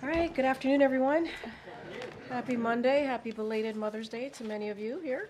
All right, good afternoon, everyone. Happy Monday, happy belated Mother's Day to many of you here.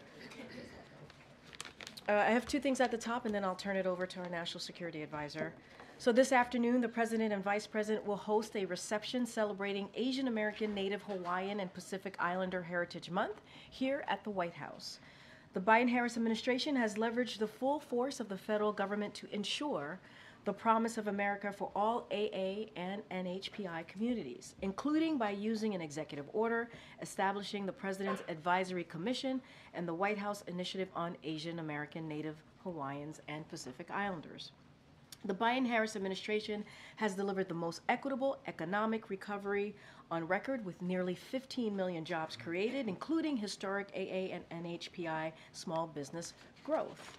I have two things at the top, and then I'll turn it over to our National Security Advisor. So this afternoon, the President and Vice President will host a reception celebrating Asian American, Native Hawaiian, and Pacific Islander Heritage Month here at the White House. The Biden-Harris administration has leveraged the full force of the federal government to ensure the promise of America for all AA and NHPI communities, including by using an executive order establishing the President's Advisory Commission and the White House Initiative on Asian American, Native Hawaiians, and Pacific Islanders. The Biden-Harris administration has delivered the most equitable economic recovery on record, with nearly 15 million jobs created, including historic AA and NHPI small business growth.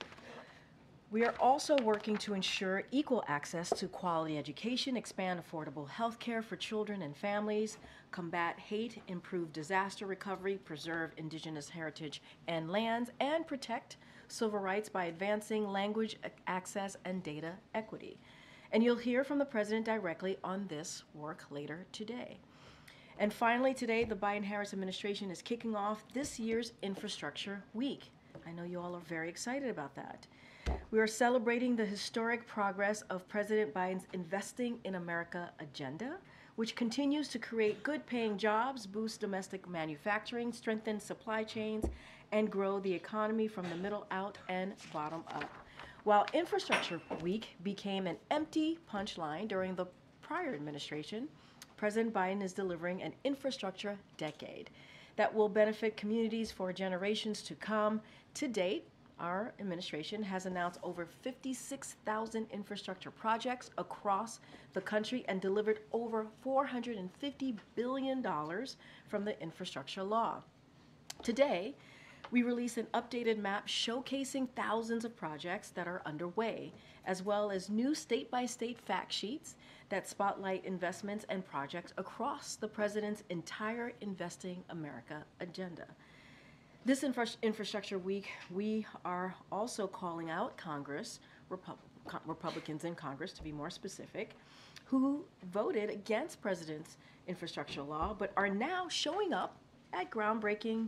We are also working to ensure equal access to quality education, expand affordable health care for children and families, combat hate, improve disaster recovery, preserve indigenous heritage and lands, and protect civil rights by advancing language access and data equity. And you'll hear from the President directly on this work later today. And finally, today, the Biden-Harris administration is kicking off this year's Infrastructure Week. I know you all are very excited about that. We are celebrating the historic progress of President Biden's Investing in America agenda, which continues to create good-paying jobs, boost domestic manufacturing, strengthen supply chains, and grow the economy from the middle out and bottom up. While Infrastructure Week became an empty punchline during the prior administration, President Biden is delivering an infrastructure decade that will benefit communities for generations to come. To date, our administration has announced over 56,000 infrastructure projects across the country and delivered over $450 billion from the infrastructure law. Today, we release an updated map showcasing thousands of projects that are underway, as well as new state-by-state fact sheets that spotlight investments and projects across the President's entire Investing America agenda. This Infrastructure Week, we are also calling out Congress, Republicans in Congress to be more specific, who voted against President's infrastructure law but are now showing up at groundbreaking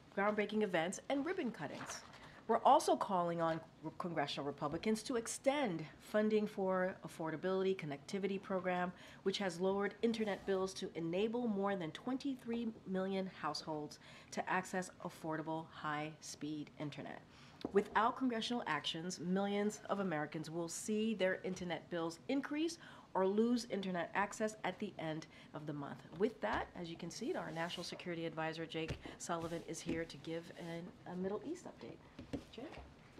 events and ribbon cuttings. We're also calling on congressional Republicans to extend funding for Affordability Connectivity Program, which has lowered internet bills to enable more than 23 million households to access affordable, high-speed internet. Without congressional actions, millions of Americans will see their internet bills increase or lose internet access at the end of the month. With that, as you can see, our National Security Advisor, Jake Sullivan, is here to give a Middle East update. Jake?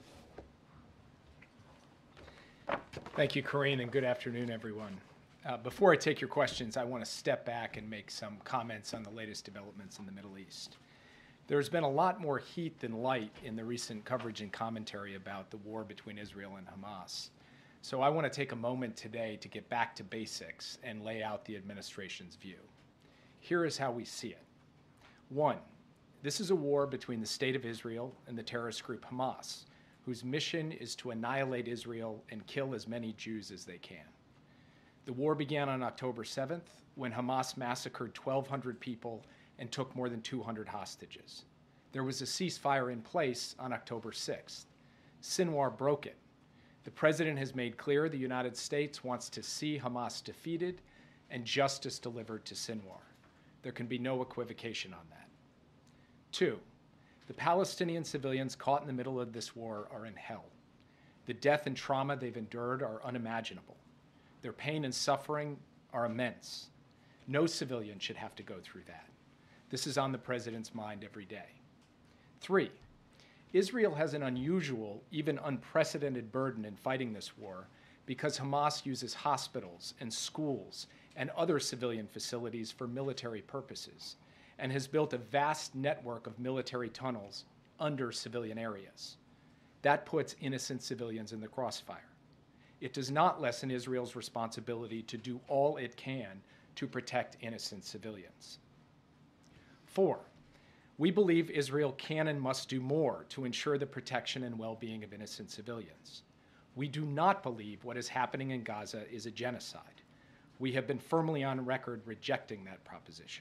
Thank you, Corinne, and good afternoon, everyone. Before I take your questions, I want to step back and make some comments on the latest developments in the Middle East. There's been a lot more heat than light in the recent coverage and commentary about the war between Israel and Hamas. So I want to take a moment today to get back to basics and lay out the administration's view. Here is how we see it. 1, this is a war between the State of Israel and the terrorist group Hamas, whose mission is to annihilate Israel and kill as many Jews as they can. The war began on October 7th, when Hamas massacred 1,200 people and took more than 200 hostages. There was a ceasefire in place on October 6th. Sinwar broke it. The president has made clear the United States wants to see Hamas defeated and justice delivered to Sinwar. There can be no equivocation on that. 2, the Palestinian civilians caught in the middle of this war are in hell. The death and trauma they've endured are unimaginable. Their pain and suffering are immense. No civilian should have to go through that. This is on the president's mind every day. 3, Israel has an unusual, even unprecedented burden in fighting this war because Hamas uses hospitals and schools and other civilian facilities for military purposes and has built a vast network of military tunnels under civilian areas. That puts innocent civilians in the crossfire. It does not lessen Israel's responsibility to do all it can to protect innocent civilians. 4, we believe Israel can and must do more to ensure the protection and well-being of innocent civilians. We do not believe what is happening in Gaza is a genocide. We have been firmly on record rejecting that proposition.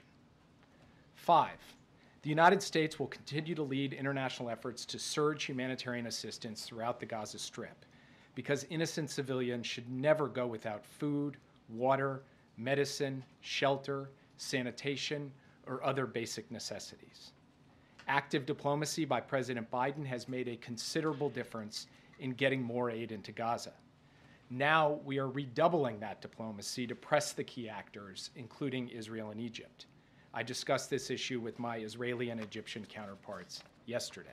5, the United States will continue to lead international efforts to surge humanitarian assistance throughout the Gaza Strip, because innocent civilians should never go without food, water, medicine, shelter, sanitation, or other basic necessities. Active diplomacy by President Biden has made a considerable difference in getting more aid into Gaza. Now we are redoubling that diplomacy to press the key actors, including Israel and Egypt. I discussed this issue with my Israeli and Egyptian counterparts yesterday.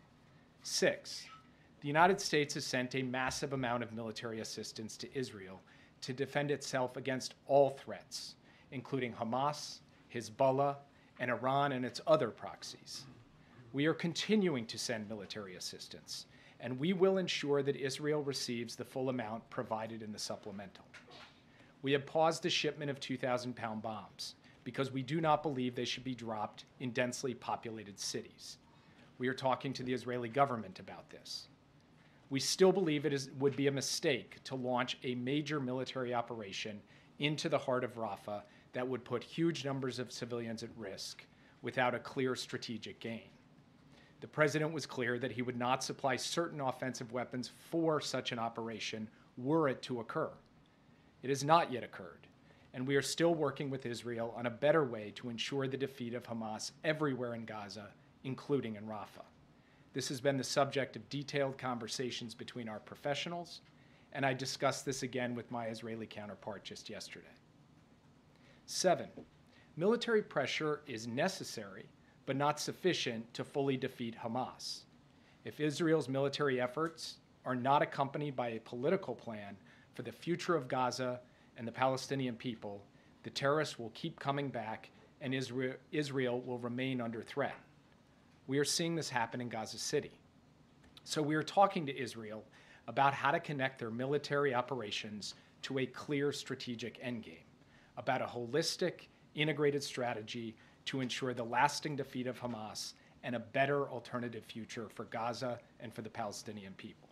6, the United States has sent a massive amount of military assistance to Israel to defend itself against all threats, including Hamas, Hezbollah, and Iran and its other proxies. We are continuing to send military assistance, and we will ensure that Israel receives the full amount provided in the supplemental. We have paused the shipment of 2,000-pound bombs because we do not believe they should be dropped in densely populated cities. We are talking to the Israeli government about this. We still believe would be a mistake to launch a major military operation into the heart of Rafah that would put huge numbers of civilians at risk without a clear strategic gain. The president was clear that he would not supply certain offensive weapons for such an operation were it to occur. It has not yet occurred, and we are still working with Israel on a better way to ensure the defeat of Hamas everywhere in Gaza, including in Rafah. This has been the subject of detailed conversations between our professionals, and I discussed this again with my Israeli counterpart just yesterday. 7, military pressure is necessary, but not sufficient to fully defeat Hamas. If Israel's military efforts are not accompanied by a political plan for the future of Gaza and the Palestinian people, the terrorists will keep coming back and Israel will remain under threat. We are seeing this happen in Gaza City. So we are talking to Israel about how to connect their military operations to a clear strategic endgame, about a holistic, integrated strategy to ensure the lasting defeat of Hamas and a better alternative future for Gaza and for the Palestinian people.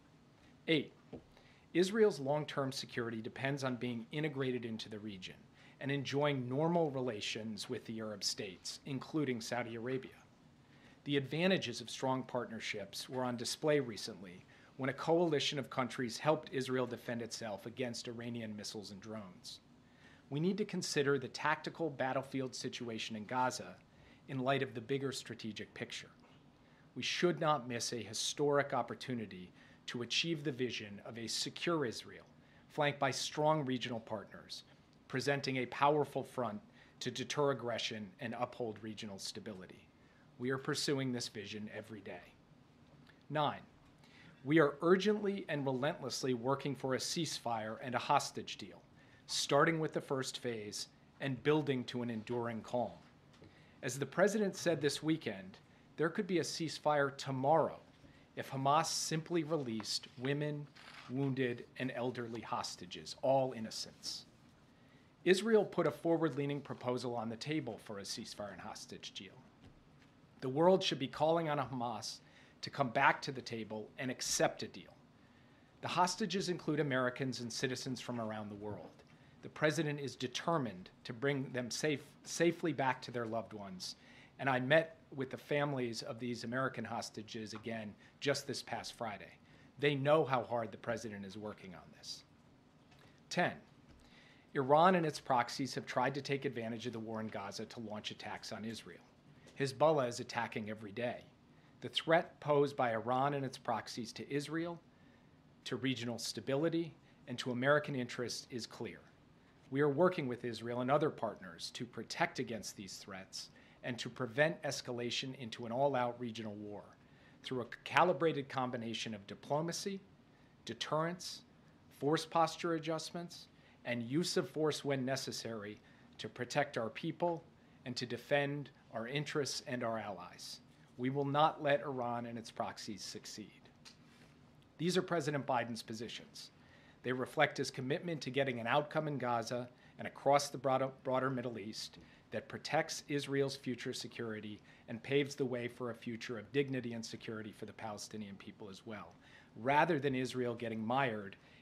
8, Israel's long-term security depends on being integrated into the region and enjoying normal relations with the Arab states, including Saudi Arabia. The advantages of strong partnerships were on display recently when a coalition of countries helped Israel defend itself against Iranian missiles and drones. We need to consider the tactical battlefield situation in Gaza in light of the bigger strategic picture. We should not miss a historic opportunity to achieve the vision of a secure Israel, flanked by strong regional partners, presenting a powerful front to deter aggression and uphold regional stability. We are pursuing this vision every day. 9, we are urgently and relentlessly working for a ceasefire and a hostage deal, starting with the first phase and building to an enduring calm. As the president said this weekend, there could be a ceasefire tomorrow if Hamas simply released women, wounded, and elderly hostages, all innocents. Israel put a forward-leaning proposal on the table for a ceasefire and hostage deal. The world should be calling on Hamas to come back to the table and accept a deal. The hostages include Americans and citizens from around the world. The president is determined to bring them safely back to their loved ones, and I met with the families of these American hostages again just this past Friday. They know how hard the president is working on this. 10, Iran and its proxies have tried to take advantage of the war in Gaza to launch attacks on Israel. Hezbollah is attacking every day. The threat posed by Iran and its proxies to Israel, to regional stability, and to American interests is clear. We are working with Israel and other partners to protect against these threats and to prevent escalation into an all-out regional war through a calibrated combination of diplomacy, deterrence, force posture adjustments, and use of force when necessary to protect our people and to defend our interests and our allies. We will not let Iran and its proxies succeed. These are President Biden's positions. They reflect his commitment to getting an outcome in Gaza and across the broader Middle East that protects Israel's future security and paves the way for a future of dignity and security for the Palestinian people as well, rather than Israel getting mired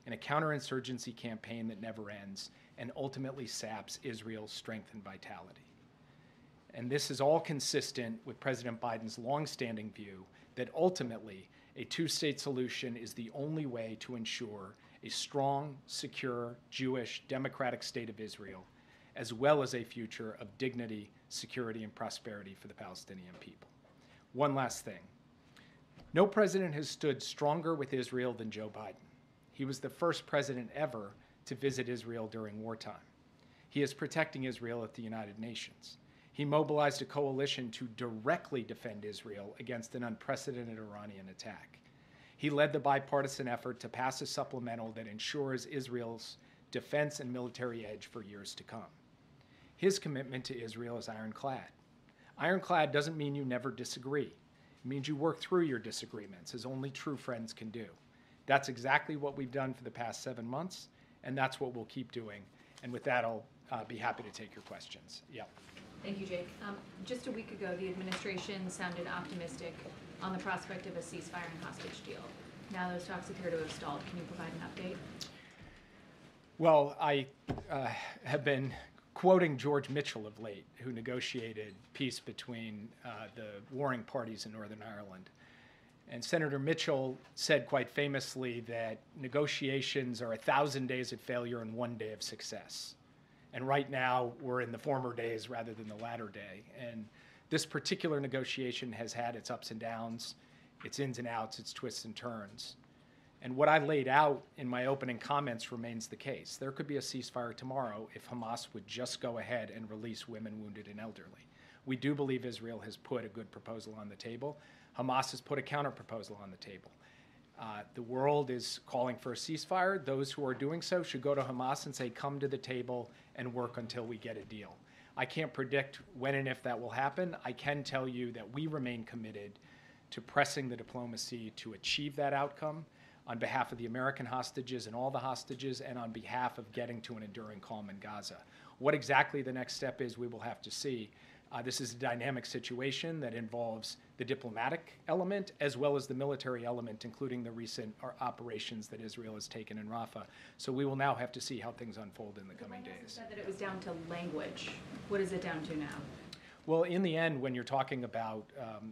in a counterinsurgency campaign that never ends and ultimately saps Israel's strength and vitality. And this is all consistent with President Biden's longstanding view that ultimately a two-state solution is the only way to ensure a strong, secure, Jewish, democratic state of Israel, as well as a future of dignity, security, and prosperity for the Palestinian people. One last thing. No president has stood stronger with Israel than Joe Biden. He was the first president ever to visit Israel during wartime. He is protecting Israel at the United Nations. He mobilized a coalition to directly defend Israel against an unprecedented Iranian attack. He led the bipartisan effort to pass a supplemental that ensures Israel's defense and military edge for years to come. His commitment to Israel is ironclad. Ironclad doesn't mean you never disagree. It means you work through your disagreements, as only true friends can do. That's exactly what we've done for the past 7 months, and that's what we'll keep doing. And with that, I'll be happy to take your questions. Yeah. Thank you, Jake. Just a week ago, the administration sounded optimistic on the prospect of a ceasefire and hostage deal. Now those talks appear to have stalled. Can you provide an update? Well, I have been quoting George Mitchell of late, who negotiated peace between the warring parties in Northern Ireland. And Senator Mitchell said quite famously that negotiations are 1,000 days of failure and 1 day of success. And right now, we're in the former days rather than the latter day. And this particular negotiation has had its ups and downs, its ins and outs, its twists and turns. And what I laid out in my opening comments remains the case. There could be a ceasefire tomorrow if Hamas would just go ahead and release women, wounded, and elderly. We do believe Israel has put a good proposal on the table. Hamas has put a counter-proposal on the table. The world is calling for a ceasefire. Those who are doing so should go to Hamas and say, come to the table and work until we get a deal. I can't predict when and if that will happen. I can tell you that we remain committed to pressing the diplomacy to achieve that outcome on behalf of the American hostages and all the hostages, and on behalf of getting to an enduring calm in Gaza. What exactly the next step is, we will have to see. This is a dynamic situation that involves the diplomatic element as well as the military element, including the recent operations that Israel has taken in Rafah. So we will now have to see how things unfold in the coming days. You said that it was down to language. What is it down to now? Well, in the end, when you're talking about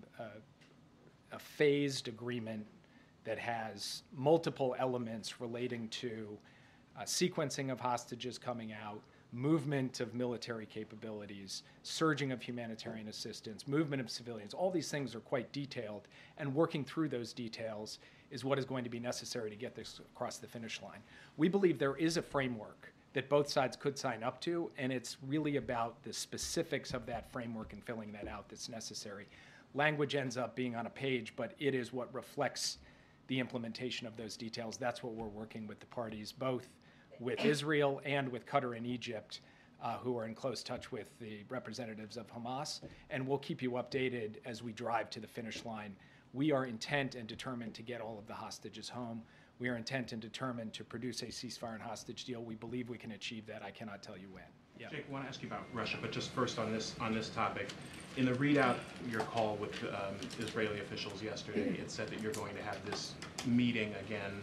a phased agreement that has multiple elements relating to sequencing of hostages coming out, movement of military capabilities, surging of humanitarian assistance, movement of civilians, all these things are quite detailed, and working through those details is what is going to be necessary to get this across the finish line. We believe there is a framework that both sides could sign up to, and it's really about the specifics of that framework and filling that out that's necessary. Language ends up being on a page, but it is what reflects the implementation of those details. That's what we're working with the parties, both with Israel and with Qatar and Egypt, who are in close touch with the representatives of Hamas, and we'll keep you updated as we drive to the finish line. We are intent and determined to get all of the hostages home. We are intent and determined to produce a ceasefire and hostage deal. We believe we can achieve that. I cannot tell you when. Yeah. Jake, I want to ask you about Russia, but just first on this topic. In the readout, your call with Israeli officials yesterday, it said that you're going to have this meeting again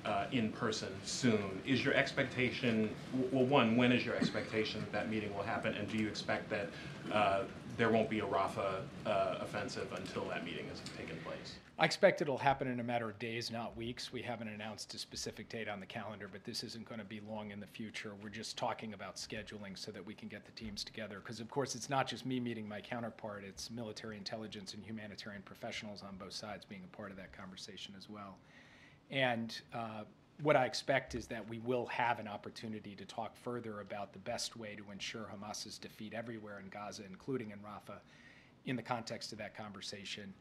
in person soon. Is your expectation, well, one, when is your expectation that meeting will happen, and do you expect that there won't be a Rafah offensive until that meeting has taken place? I expect it'll happen in a matter of days, not weeks. We haven't announced a specific date on the calendar, but this isn't going to be long in the future. We're just talking about scheduling so that we can get the teams together. Because, of course, it's not just me meeting my counterpart. It's military intelligence and humanitarian professionals on both sides being a part of that conversation as well. And what I expect is that we will have an opportunity to talk further about the best way to ensure Hamas's defeat everywhere in Gaza, including in Rafah, in the context of that conversation.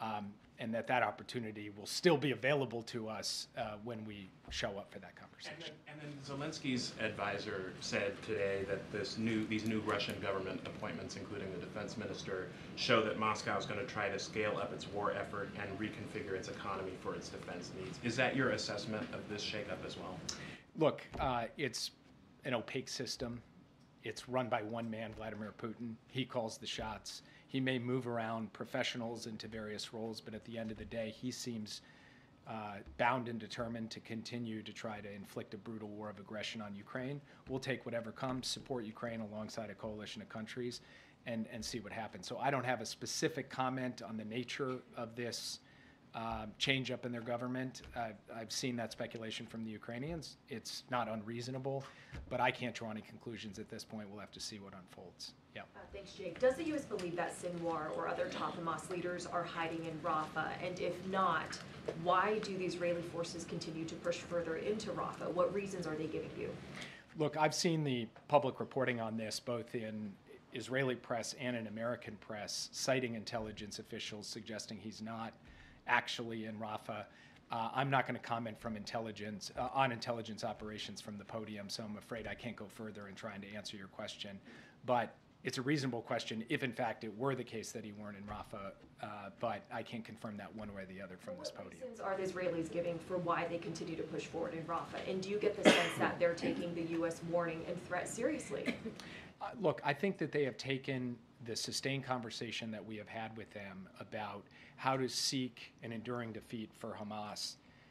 And that opportunity will still be available to us when we show up for that conversation. And then Zelensky's advisor said today that these new Russian government appointments, including the defense minister, show that Moscow is going to try to scale up its war effort and reconfigure its economy for its defense needs. Is that your assessment of this shakeup as well? Look, it's an opaque system. It's run by one man, Vladimir Putin. He calls the shots. He may move around professionals into various roles, but at the end of the day, he seems bound and determined to continue to try to inflict a brutal war of aggression on Ukraine. We'll take whatever comes, support Ukraine alongside a coalition of countries, and see what happens. So I don't have a specific comment on the nature of this change up in their government. I've seen that speculation from the Ukrainians. It's not unreasonable, but I can't draw any conclusions at this point. We'll have to see what unfolds. Yeah. Thanks, Jake. Does the U.S. believe that Sinwar or other top Hamas leaders are hiding in Rafah? And if not, why do the Israeli forces continue to push further into Rafah? What reasons are they giving you? Look, I've seen the public reporting on this, both in Israeli press and in American press, citing intelligence officials suggesting he's not actually in Rafah. I'm not going to comment from intelligence on intelligence operations from the podium, so I'm afraid I can't go further in trying to answer your question. But it's a reasonable question if, in fact, it were the case that he weren't in Rafah, but I can't confirm that one way or the other from this podium. What reasons are the Israelis giving for why they continue to push forward in Rafah? And do you get the sense that they're taking the U.S. warning and threat seriously? Look, I think that they have taken the sustained conversation that we have had with them about how to seek an enduring defeat for Hamas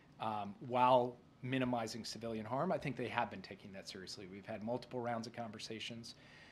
while minimizing civilian harm. I think they have been taking that seriously. We've had multiple rounds of conversations,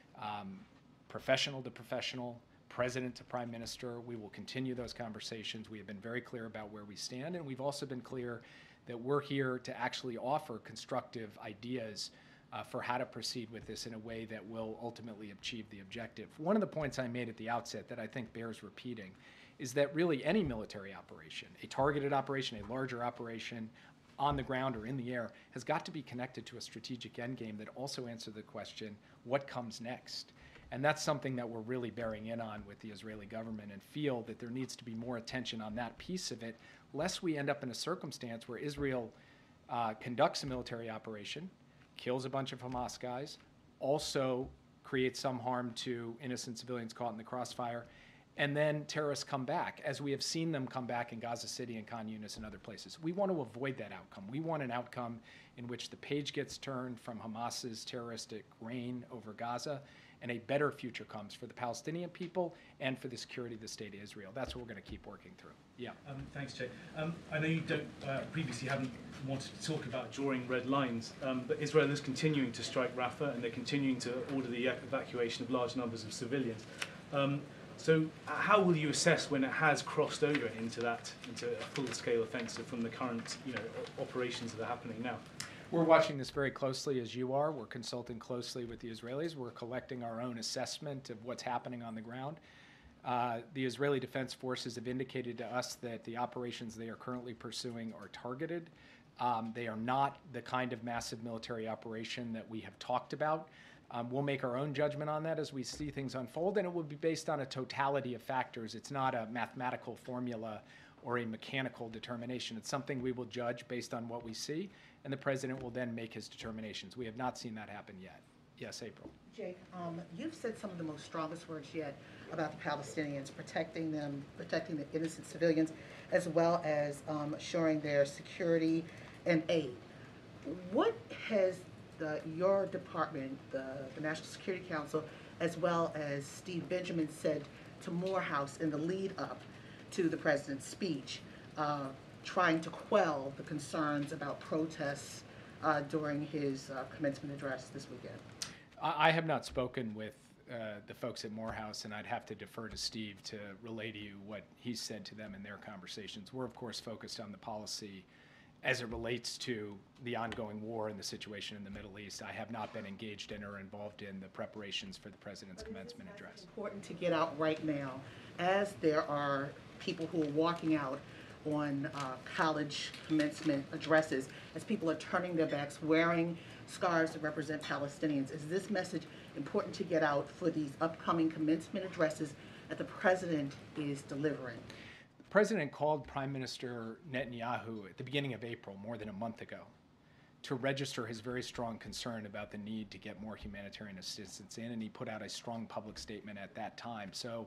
professional to professional, president to prime minister. We will continue those conversations. We have been very clear about where we stand, and we've also been clear that we're here to actually offer constructive ideas for how to proceed with this in a way that will ultimately achieve the objective. One of the points I made at the outset that I think bears repeating is that really any military operation, a targeted operation, a larger operation on the ground or in the air, has got to be connected to a strategic endgame that also answers the question, what comes next? And that's something that we're really bearing in on with the Israeli government, and feel that there needs to be more attention on that piece of it, lest we end up in a circumstance where Israel conducts a military operation, kills a bunch of Hamas guys, also creates some harm to innocent civilians caught in the crossfire, and then terrorists come back, as we have seen them come back in Gaza City and Khan Yunis and other places. We want to avoid that outcome. We want an outcome in which the page gets turned from Hamas's terroristic reign over Gaza, and a better future comes for the Palestinian people and for the security of the state of Israel. That's what we're going to keep working through. Yeah. Thanks, Jay. I know you don't previously haven't wanted to talk about drawing red lines, but Israel is continuing to strike Rafah, and they're continuing to order the evacuation of large numbers of civilians. So how will you assess when it has crossed over into a full-scale offensive from the current, operations that are happening now? We're watching this very closely, as you are. We're consulting closely with the Israelis. We're collecting our own assessment of what's happening on the ground. The Israeli Defense Forces have indicated to us that the operations they are currently pursuing are targeted. They are not the kind of massive military operation that we have talked about. We'll make our own judgment on that as we see things unfold, and it will be based on a totality of factors. It's not a mathematical formula or a mechanical determination. It's something we will judge based on what we see, and the president will then make his determinations. We have not seen that happen yet. Yes, April. Jake, you've said some of the most strongest words yet about the Palestinians, protecting them, protecting the innocent civilians, as well as assuring their security and aid. What has your department, the National Security Council, as well as Steve Benjamin said to Morehouse in the lead up to the president's speech, trying to quell the concerns about protests during his commencement address this weekend? I have not spoken with the folks at Morehouse, and I'd have to defer to Steve to relay to you what he said to them in their conversations. We're, of course, focused on the policy as it relates to the ongoing war and the situation in the Middle East. I have not been engaged in or involved in the preparations for the president's commencement address. It's important to get out right now, as there are people who are walking out on college commencement addresses, as people are turning their backs, wearing scarves that represent Palestinians. Is this message important to get out for these upcoming commencement addresses that the president is delivering? The president called Prime Minister Netanyahu at the beginning of April, more than a month ago, to register his very strong concern about the need to get more humanitarian assistance in, and he put out a strong public statement at that time. So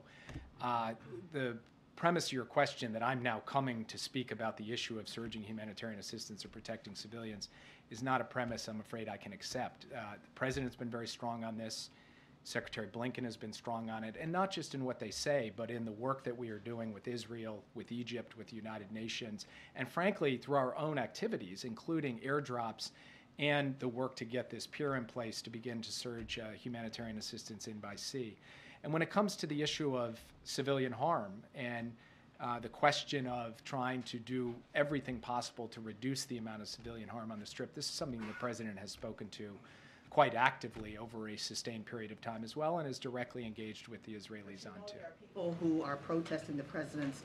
the premise of your question, that I'm now coming to speak about the issue of surging humanitarian assistance or protecting civilians, is not a premise I'm afraid I can accept. The president's been very strong on this. Secretary Blinken has been strong on it, and not just in what they say, but in the work that we are doing with Israel, with Egypt, with the United Nations, and frankly, through our own activities, including airdrops and the work to get this pier in place to begin to surge humanitarian assistance in by sea. And when it comes to the issue of civilian harm and the question of trying to do everything possible to reduce the amount of civilian harm on the Strip, this is something the President has spoken to quite actively over a sustained period of time as well, and is directly engaged with the Israelis on too. There are people who are protesting the president's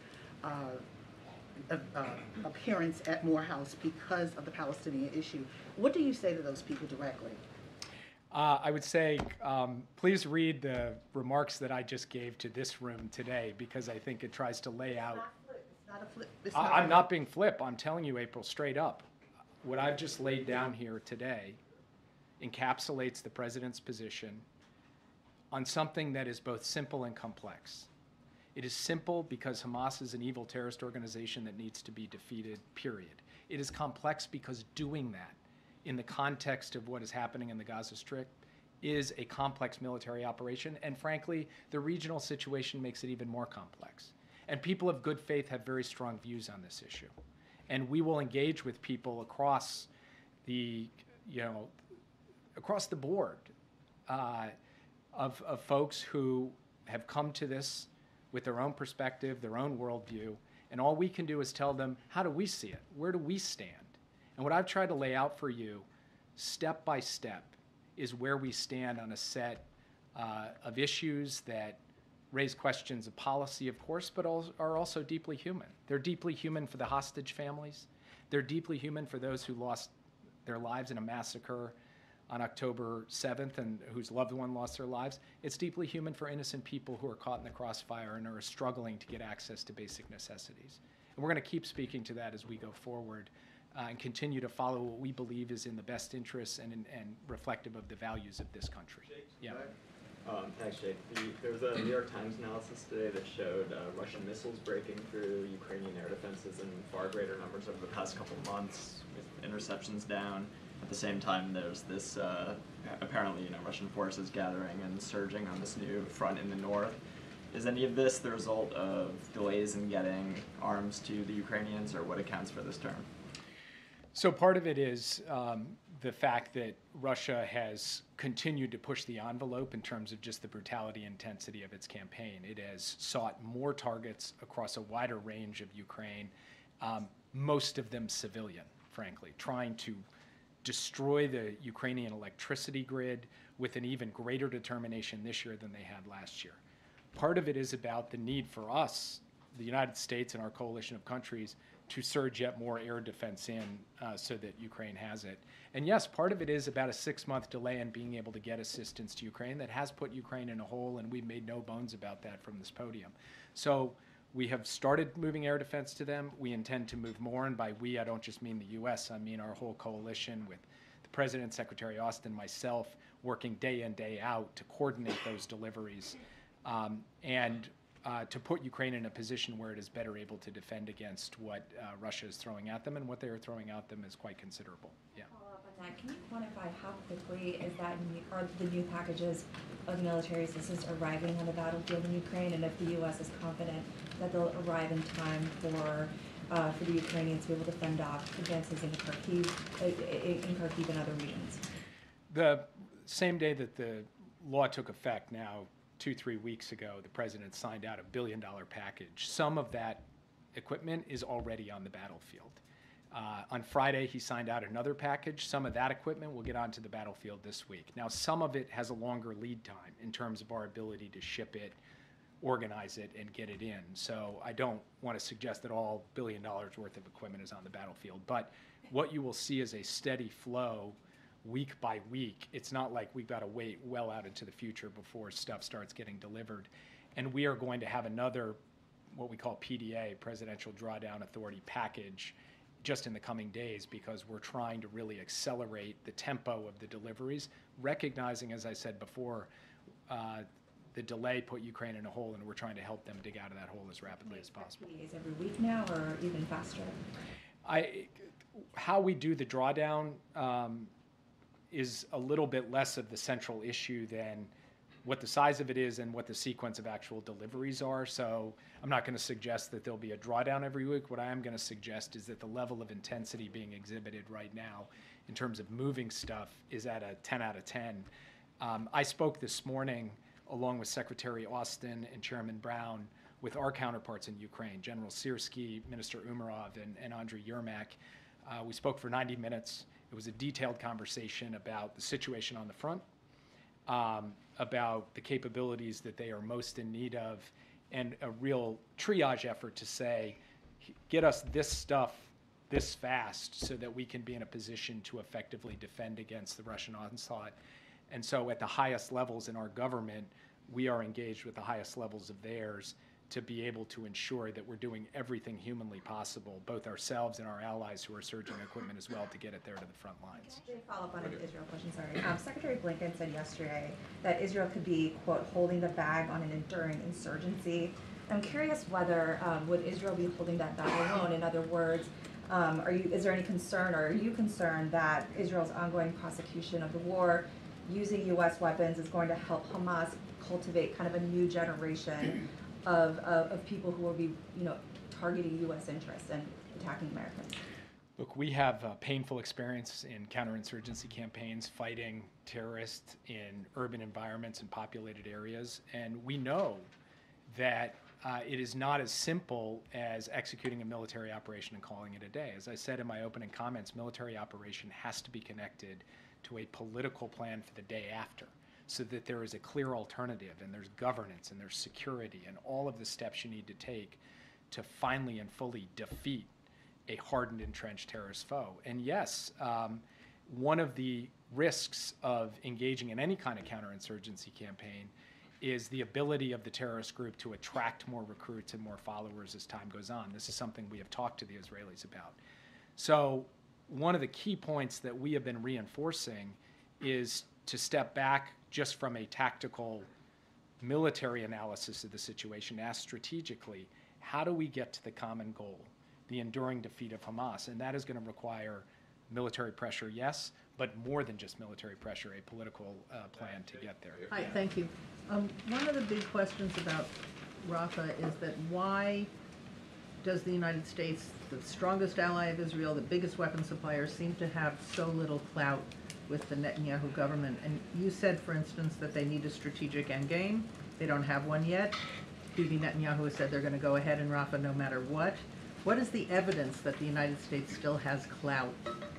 appearance at Morehouse because of the Palestinian issue. What do you say to those people directly? I would say, please read the remarks that I just gave to this room today, because I think it tries to lay out. It's not a flip. I'm not being flip. I'm telling you, April, straight up. What I've just laid down here today encapsulates the president's position on something that is both simple and complex. It is simple because Hamas is an evil terrorist organization that needs to be defeated, period. It is complex because doing that in the context of what is happening in the Gaza Strip is a complex military operation, and frankly, the regional situation makes it even more complex. And people of good faith have very strong views on this issue. And we will engage with people across the, across the board of folks who have come to this with their own perspective, their own worldview, and all we can do is tell them, how do we see it? Where do we stand? And what I've tried to lay out for you, step by step, is where we stand on a set of issues that raise questions of policy, of course, but are also deeply human. They're deeply human for the hostage families. They're deeply human for those who lost their lives in a massacre on October 7th and whose loved one lost their lives. It's deeply human for innocent people who are caught in the crossfire and are struggling to get access to basic necessities. And we're going to keep speaking to that as we go forward and continue to follow what we believe is in the best interests and reflective of the values of this country. Yeah. Thanks, Jake. There was a New York Times analysis today that showed Russian missiles breaking through Ukrainian air defenses in far greater numbers over the past couple of months, with interceptions down. At the same time, there's this apparently, Russian forces gathering and surging on this new front in the north. Is any of this the result of delays in getting arms to the Ukrainians, or what accounts for this turn? So part of it is the fact that Russia has continued to push the envelope in terms of just the brutality and intensity of its campaign. It has sought more targets across a wider range of Ukraine, most of them civilian, frankly, trying to destroy the Ukrainian electricity grid with an even greater determination this year than they had last year. Part of it is about the need for us, the United States and our coalition of countries, to surge yet more air defense in so that Ukraine has it. And yes, part of it is about a 6-month delay in being able to get assistance to Ukraine that has put Ukraine in a hole, and we've made no bones about that from this podium. So we have started moving air defense to them. We intend to move more, and by we, I don't just mean the U.S., I mean our whole coalition with the President, Secretary Austin, myself, working day in, day out to coordinate those deliveries and to put Ukraine in a position where it is better able to defend against what Russia is throwing at them, and what they are throwing at them is quite considerable. Yeah. Follow up on that. Can you quantify how quickly is that are the new packages of military assistance arriving on the battlefield in Ukraine, and if the U.S. is confident that they'll arrive in time for the Ukrainians to be able to fend off advances into Kharkiv and other regions? The same day that the law took effect, now 2-3 weeks ago, the president signed out $1 billion package. Some of that equipment is already on the battlefield. On Friday, he signed out another package. Some of that equipment will get onto the battlefield this week. Now, some of it has a longer lead time in terms of our ability to ship it, organize it, and get it in. So I don't want to suggest that all $1 billion worth of equipment is on the battlefield. But what you will see is a steady flow week by week. It's not like we've got to wait well out into the future before stuff starts getting delivered. And we are going to have another, what we call PDA, Presidential Drawdown Authority package, just in the coming days, because we're trying to really accelerate the tempo of the deliveries, recognizing, as I said before, the delay put Ukraine in a hole, and we're trying to help them dig out of that hole as rapidly as possible. PDAs every week now, or even faster? How we do the drawdown is a little bit less of the central issue than what the size of it is and what the sequence of actual deliveries are. So I'm not going to suggest that there'll be a drawdown every week. What I am going to suggest is that the level of intensity being exhibited right now in terms of moving stuff is at a 10 out of 10. I spoke this morning along with Secretary Austin and Chairman Brown with our counterparts in Ukraine, General Syrskyi, Minister Umerov, and Andriy Yermak. We spoke for 90 minutes. It was a detailed conversation about the situation on the front, about the capabilities that they are most in need of, and a real triage effort to say, get us this stuff this fast so that we can be in a position to effectively defend against the Russian onslaught. And so at the highest levels in our government, we are engaged with the highest levels of theirs to be able to ensure that we're doing everything humanly possible, both ourselves and our allies who are surging equipment as well, to get it there to the front lines. Can I follow up on an Israel question? Sorry. Secretary Blinken said yesterday that Israel could be, quote, holding the bag on an enduring insurgency. I'm curious whether would Israel be holding that bag alone? In other words, is there any concern, or are you concerned that Israel's ongoing prosecution of the war using U.S. weapons is going to help Hamas cultivate kind of a new generation of people who will be, targeting U.S. interests and attacking Americans? Look, we have painful experience in counterinsurgency campaigns, fighting terrorists in urban environments and populated areas, and we know that it is not as simple as executing a military operation and calling it a day. As I said in my opening comments, military operation has to be connected to a political plan for the day after, so that there is a clear alternative, and there's governance, and there's security, and all of the steps you need to take to finally and fully defeat a hardened, entrenched terrorist foe. And yes, one of the risks of engaging in any kind of counterinsurgency campaign is the ability of the terrorist group to attract more recruits and more followers as time goes on. This is something we have talked to the Israelis about. So one of the key points that we have been reinforcing is to step back just from a tactical military analysis of the situation, ask strategically, how do we get to the common goal, the enduring defeat of Hamas? And that is going to require military pressure, yes, but more than just military pressure, a political plan to get there. Hi, thank you. One of the big questions about Rafah is that why does the United States, the strongest ally of Israel, the biggest weapon supplier, seem to have so little clout with the Netanyahu government? And you said, for instance, that they need a strategic endgame. They don't have one yet. Bibi Netanyahu has said they're going to go ahead in Rafah no matter what. What is the evidence that the United States still has clout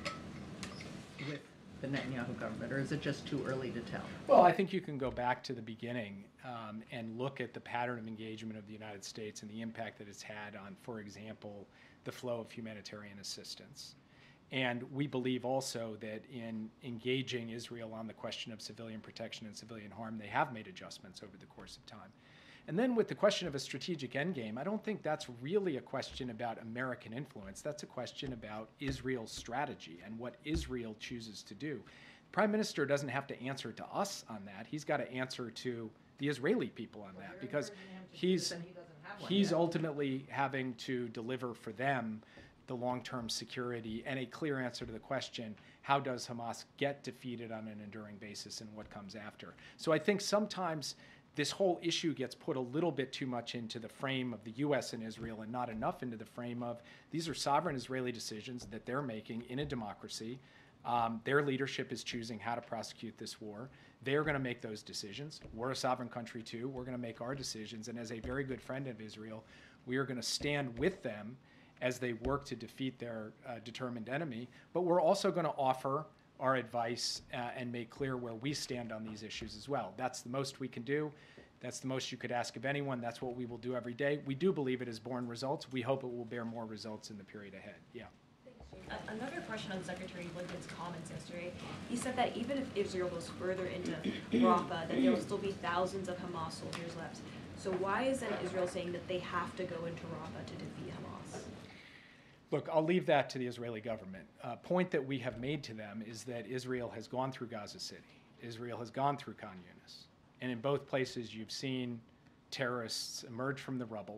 with the Netanyahu government, or is it just too early to tell? Well, I think you can go back to the beginning and look at the pattern of engagement of the United States and the impact that it's had on, for example, the flow of humanitarian assistance. And we believe also that in engaging Israel on the question of civilian protection and civilian harm, they have made adjustments over the course of time. And then with the question of a strategic endgame, I don't think that's really a question about American influence. That's a question about Israel's strategy and what Israel chooses to do. The Prime Minister doesn't have to answer to us on that. He's got to answer to the Israeli people on that, because he's ultimately having to deliver for them the long-term security and a clear answer to the question, how does Hamas get defeated on an enduring basis and what comes after? So I think sometimes this whole issue gets put a little bit too much into the frame of the U.S. and Israel and not enough into the frame of these are sovereign Israeli decisions that they're making in a democracy. Their leadership is choosing how to prosecute this war. They're going to make those decisions. We're a sovereign country too. We're going to make our decisions. And as a very good friend of Israel, we are going to stand with them as they work to defeat their determined enemy. But we're also going to offer our advice and make clear where we stand on these issues as well. That's the most we can do. That's the most you could ask of anyone. That's what we will do every day. We do believe it has borne results. We hope it will bear more results in the period ahead. Yeah. Another question on Secretary Blinken's comments yesterday. He said that even if Israel goes further into Rafah, that there will still be thousands of Hamas soldiers left. So why isn't Israel saying that they have to go into Rafah to defeat Hamas? Look, I'll leave that to the Israeli government. A point that we have made to them is that Israel has gone through Gaza City. Israel has gone through Khan Yunis. And in both places, you've seen terrorists emerge from the rubble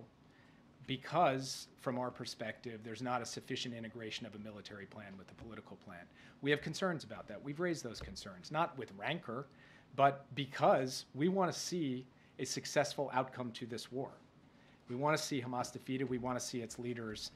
because, from our perspective, there's not a sufficient integration of a military plan with the political plan. We have concerns about that. We've raised those concerns, not with rancor, but because we want to see a successful outcome to this war. We want to see Hamas defeated. We want to see its leaders,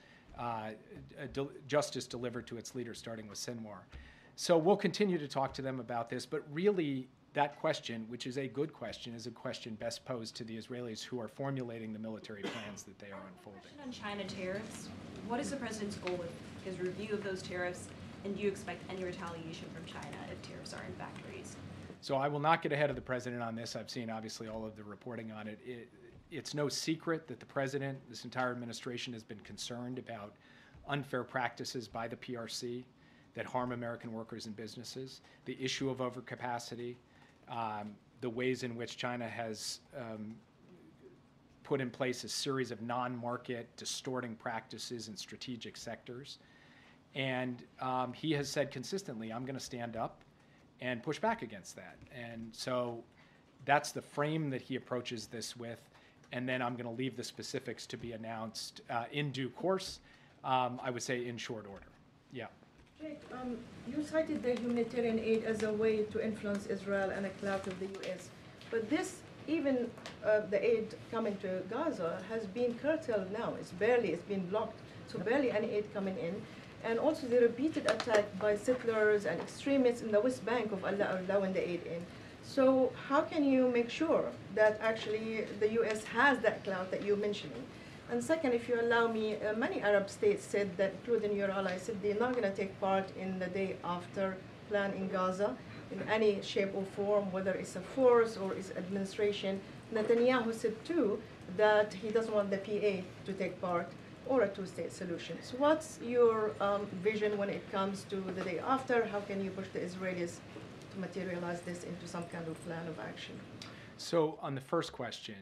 justice delivered to its leaders, starting with Sinwar. So we'll continue to talk to them about this, but really that question, which is a good question, is a question best posed to the Israelis who are formulating the military plans that they are unfolding. Question on China tariffs. What is the president's goal with his review of those tariffs, and do you expect any retaliation from China if tariffs are in fact raised? So I will not get ahead of the president on this. I've seen obviously all of the reporting on it. It's no secret that the president, this entire administration, has been concerned about unfair practices by the PRC that harm American workers and businesses, the issue of overcapacity, the ways in which China has put in place a series of non-market distorting practices in strategic sectors. And he has said consistently, I'm going to stand up and push back against that. And so that's the frame that he approaches this with. And then I'm going to leave the specifics to be announced in due course, I would say in short order. Yeah. Jake, you cited the humanitarian aid as a way to influence Israel and a clout of the U.S. But this, even the aid coming to Gaza, has been curtailed now. It's been blocked. So barely any aid coming in. And also the repeated attack by settlers and extremists in the West Bank of allowing the aid in. So how can you make sure that actually the U.S. has that clout that you're mentioning? And second, if you allow me, many Arab states said that, including your allies, said they're not going to take part in the day after plan in Gaza in any shape or form, whether it's a force or it's administration. Netanyahu said too that he doesn't want the PA to take part or a two-state solution. So what's your vision when it comes to the day after? How can you push the Israelis to materialize this into some kind of plan of action? So on the first question,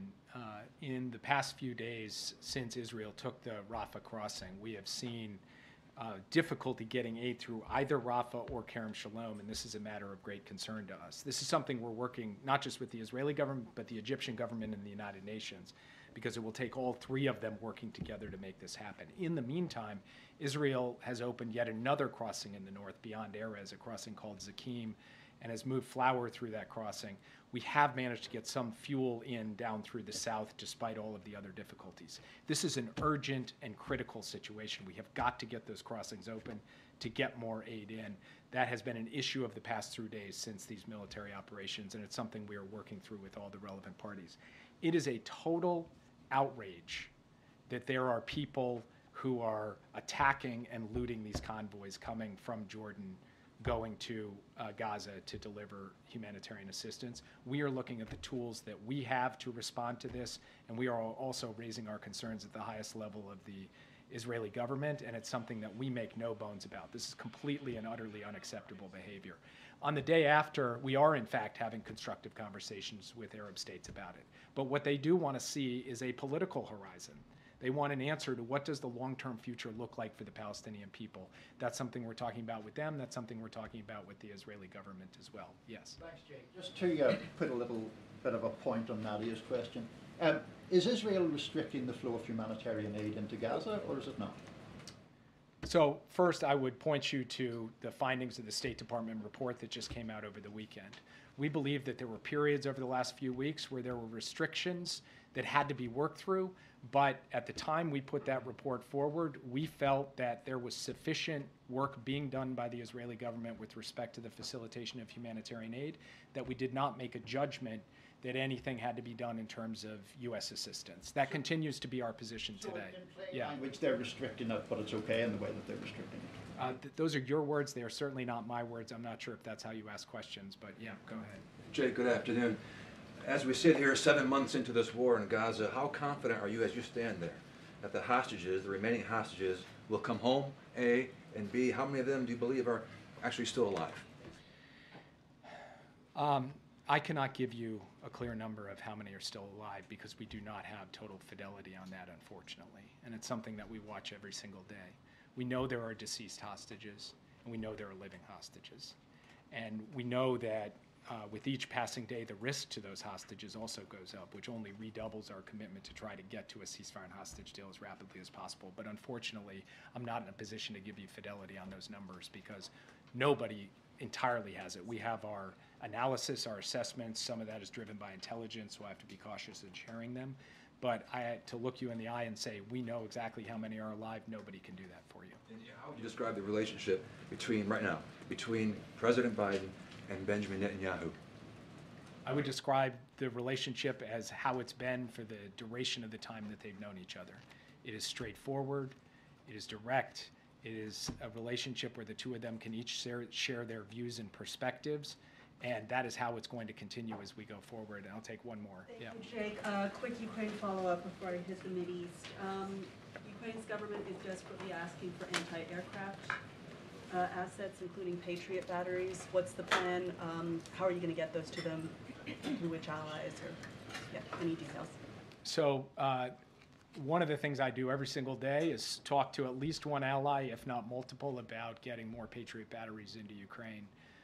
in the past few days since Israel took the Rafah crossing, we have seen difficulty getting aid through either Rafah or Kerem Shalom, and this is a matter of great concern to us. This is something we're working not just with the Israeli government, but the Egyptian government and the United Nations, because it will take all three of them working together to make this happen. In the meantime, Israel has opened yet another crossing in the north beyond Erez, a crossing called Zakim, and has moved flour through that crossing. We have managed to get some fuel in down through the south despite all of the other difficulties. This is an urgent and critical situation. We have got to get those crossings open to get more aid in. That has been an issue of the past 3 days since these military operations, and it's something we are working through with all the relevant parties. It is a total outrage that there are people who are attacking and looting these convoys coming from Jordan going to Gaza to deliver humanitarian assistance. We are looking at the tools that we have to respond to this, and we are also raising our concerns at the highest level of the Israeli government, and it's something that we make no bones about. This is completely and utterly unacceptable behavior. On the day after, we are in fact having constructive conversations with Arab states about it. But what they do want to see is a political horizon. They want an answer to what does the long-term future look like for the Palestinian people. That's something we're talking about with them. That's something we're talking about with the Israeli government as well. Yes. Thanks, Jake. Just to put a little bit of a point on Nadia's question, is Israel restricting the flow of humanitarian aid into Gaza, or is it not? So first, I would point you to the findings of the State Department report that just came out over the weekend. We believe that there were periods over the last few weeks where there were restrictions that had to be worked through, but at the time we put that report forward, we felt that there was sufficient work being done by the Israeli government with respect to the facilitation of humanitarian aid that we did not make a judgment that anything had to be done in terms of U.S. assistance. That continues to be our position today. In plain language, they're restricting it, but it's okay in the way that they're restricting it. Those are your words. They are certainly not my words. I'm not sure if that's how you ask questions, but yeah, go ahead. Jay, good afternoon. As we sit here 7 months into this war in Gaza, how confident are you as you stand there that the hostages, the remaining hostages, will come home, A, and B, how many of them do you believe are actually still alive? I cannot give you a clear number of how many are still alive because we do not have total fidelity on that, unfortunately. And it's something that we watch every single day. We know there are deceased hostages, and we know there are living hostages. And we know that with each passing day, the risk to those hostages also goes up, which only redoubles our commitment to try to get to a ceasefire and hostage deal as rapidly as possible. But unfortunately, I'm not in a position to give you fidelity on those numbers because nobody entirely has it. We have our analysis, our assessments. Some of that is driven by intelligence, so I have to be cautious in sharing them. But to look you in the eye and say, we know exactly how many are alive, nobody can do that for you. And how would you describe the relationship right now, between President Biden and Benjamin Netanyahu? I would describe the relationship as how it's been for the duration of the time that they've known each other. It is straightforward, it is direct, it is a relationship where the two of them can each share their views and perspectives, and that is how it's going to continue as we go forward. And I'll take one more. Thank you, Jake. Quick Ukraine follow-up before I hit the Mideast. Ukraine's government is desperately asking for anti-aircraft assets, including Patriot batteries. What's the plan? How are you going to get those to them? Through which allies? Or any details? So one of the things I do every single day is talk to at least one ally, if not multiple, about getting more Patriot batteries into Ukraine.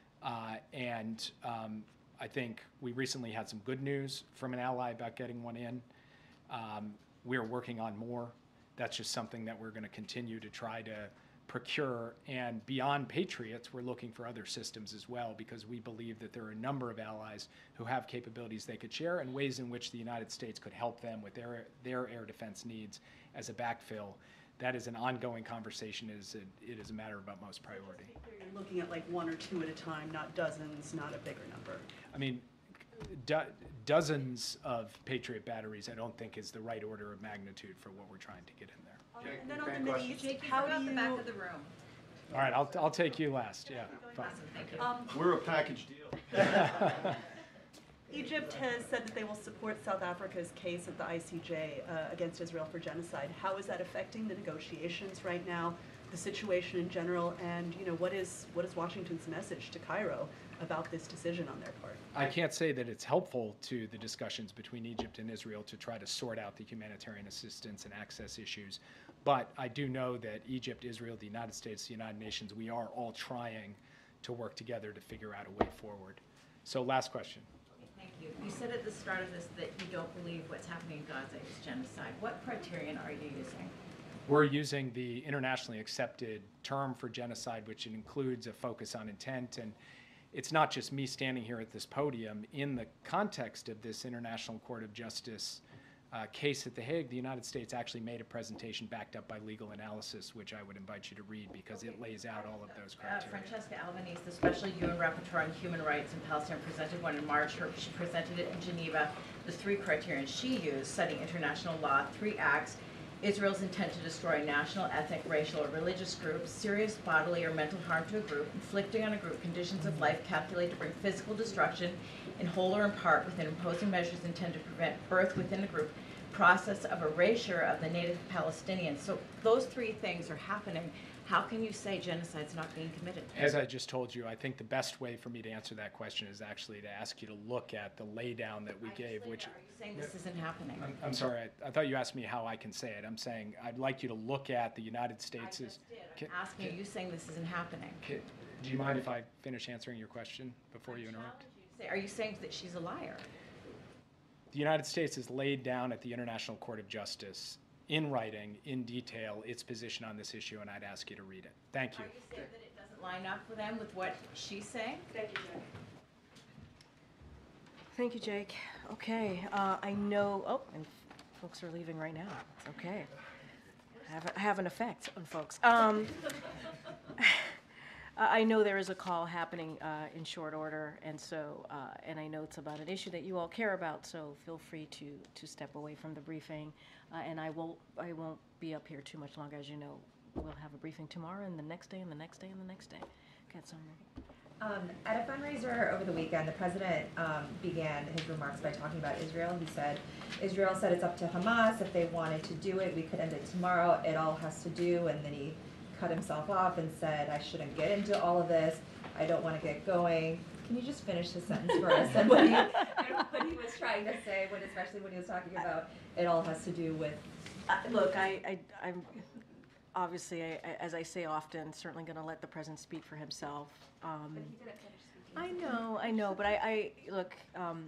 I think we recently had some good news from an ally about getting one in. We're working on more. That's just something that we're going to continue to try to procure. And beyond Patriots, we're looking for other systems as well, because we believe that there are a number of allies who have capabilities they could share and ways in which the United States could help them with their air defense needs as a backfill. That is an ongoing conversation. It is a matter of utmost priority. You're looking at like one or two at a time, not dozens, not a bigger number. I mean, dozens of Patriot batteries I don't think is the right order of magnitude for what we're trying to get in there. And then on the Mideast, how do you... the back of the room. All right, I'll take you last. Yeah, fine. Thank you. We're a package deal. Egypt has said that they will support South Africa's case at the ICJ against Israel for genocide. How is that affecting the negotiations right now, the situation in general, and what is Washington's message to Cairo about this decision on their part? I can't say that it's helpful to the discussions between Egypt and Israel to try to sort out the humanitarian assistance and access issues, but I do know that Egypt, Israel, the United States, the United Nations, we are all trying to work together to figure out a way forward. So last question. Thank you. You said at the start of this that you don't believe what's happening in Gaza is genocide. What criterion are you using? We're using the internationally accepted term for genocide, which includes a focus on intent. And it's not just me standing here at this podium. In the context of this International Court of Justice case at The Hague, the United States actually made a presentation backed up by legal analysis, which I would invite you to read because it lays out all of those criteria. Francesca Albanese, the Special UN Rapporteur on Human Rights in Palestine, presented one in March. She presented it in Geneva. The three criterion she used, citing international law, 3 acts: Israel's intent to destroy a national, ethnic, racial, or religious group, serious bodily or mental harm to a group, inflicting on a group conditions of life calculated to bring physical destruction in whole or in part within imposing measures intended to prevent birth within a group, process of erasure of the native Palestinians. So those 3 things are happening. How can you say genocide's not being committed? As I just told you, I think the best way for me to answer that question is actually to ask you to look at the laydown that we gave, which... Are you saying this isn't happening? I'm sorry, I thought you asked me how I can say it. I'm saying I'd like you to look at the United States' I just did. I'm asking, are you saying this isn't happening? Do you mind if I finish answering your question before you interrupt? Are you saying that she's a liar? The United States has laid down at the International Court of Justice in writing, in detail, its position on this issue, and I'd ask you to read it. Thank you. Are you saying that it doesn't line up with them with what she's saying? Thank you, Jake. Thank you, Jake. Okay, I know, and folks are leaving right now. It's okay. I have an effect on folks. I know there is a call happening in short order, and so, and I know it's about an issue that you all care about, so feel free to step away from the briefing. And I won't be up here too much longer. As you know, we'll have a briefing tomorrow, and the next day, and the next day, and the next day. Got some. At a fundraiser over the weekend, the president began his remarks by talking about Israel. He said, Israel said it's up to Hamas. If they wanted to do it, we could end it tomorrow. It all has to do, and then he cut himself off and said, I shouldn't get into all of this. I don't want to get going. Can you just finish the sentence for us? And what he was trying to say, especially when he was talking about it all has to do with... Look, I'm obviously, as I say often, certainly going to let the president speak for himself. But he didn't finish speaking. I know, but I look,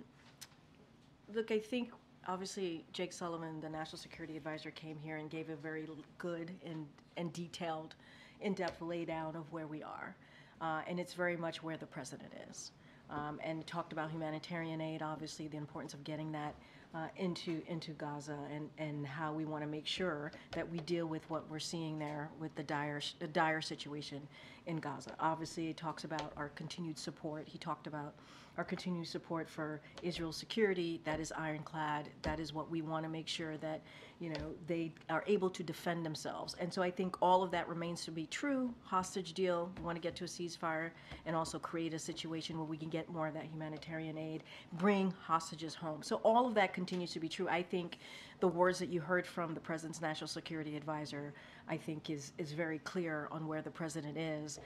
I think obviously Jake Sullivan, the National Security Advisor, came here and gave a very good and detailed, in-depth laydown of where we are. And it's very much where the president is. and talked about humanitarian aid, obviously the importance of getting that into Gaza, and how we want to make sure that we deal with what we're seeing there with the dire situation in Gaza. Obviously, he talks about our continued support. He talked about our continued support for Israel's security. That is ironclad. That is what we want to make sure that, you know, they are able to defend themselves. And so I think all of that remains to be true. Hostage deal, we want to get to a ceasefire and also create a situation where we can get more of that humanitarian aid, bring hostages home. So all of that continues to be true. I think the words that you heard from the President's National Security Advisor, I think is very clear on where the President is.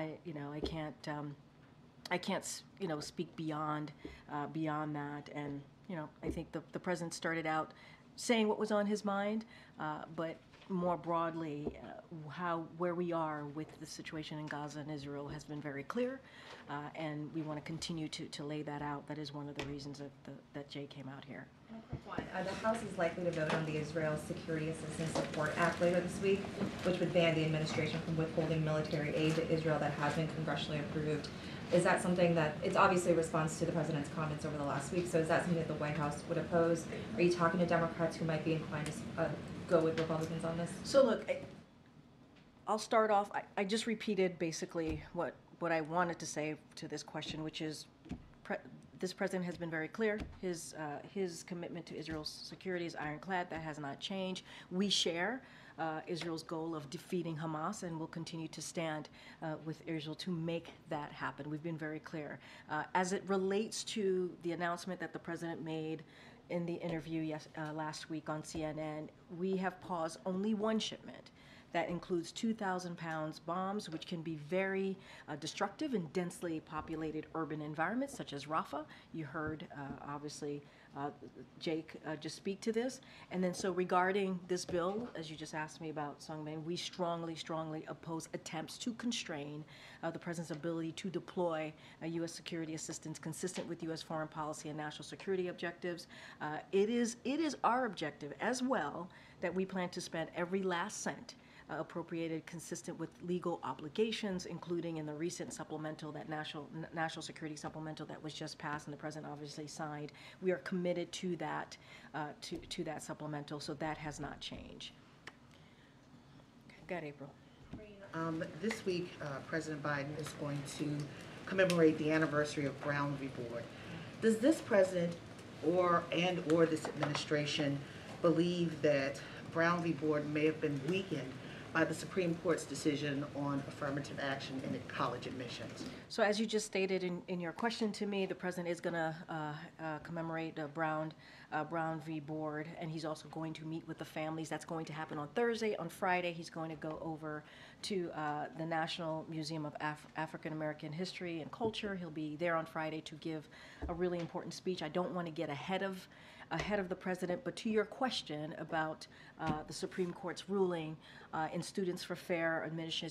I can't speak beyond that. And, you know, I think the President started out saying what was on his mind, but more broadly, where we are with the situation in Gaza and Israel has been very clear, and we want to continue to lay that out. That is one of the reasons that Jay came out here. The House is likely to vote on the Israel Security Assistance Support Act later this week, which would ban the administration from withholding military aid to Israel that has been congressionally approved. Is that something that, it's obviously a response to the President's comments over the last week, so is that something that the White House would oppose? Are you talking to Democrats who might be inclined to go with Republicans on this? So look, I'll start off, I just repeated basically what I wanted to say to this question, which is this President has been very clear. His commitment to Israel's security is ironclad. That has not changed. We share Israel's goal of defeating Hamas, and will continue to stand with Israel to make that happen. We've been very clear. As it relates to the announcement that the President made in the interview last week on CNN, we have paused only one shipment. That includes 2,000 pounds bombs, which can be very destructive in densely populated urban environments, such as Rafah. You heard, obviously, Jake just speak to this. And then so regarding this bill, as you just asked me about, Sung Min, we strongly, strongly oppose attempts to constrain the President's ability to deploy U.S. security assistance consistent with U.S. foreign policy and national security objectives. It is our objective as well that we plan to spend every last cent appropriated consistent with legal obligations, including in the recent supplemental, that national security supplemental that was just passed and the President obviously signed. We are committed to that to that supplemental, so that has not changed. Okay, go ahead, April. This week, President Biden is going to commemorate the anniversary of Brown v. Board. Does this President or this administration believe that Brown v. Board may have been weakened by the Supreme Court's decision on affirmative action in college admissions? So as you just stated in your question to me, the President is going to commemorate Brown v. Board, and he's also going to meet with the families. That's going to happen on Thursday. On Friday, he's going to go over to the National Museum of African American History and Culture. He'll be there on Friday to give a really important speech. I don't want to get ahead of the President, but to your question about the Supreme Court's ruling in Students for Fair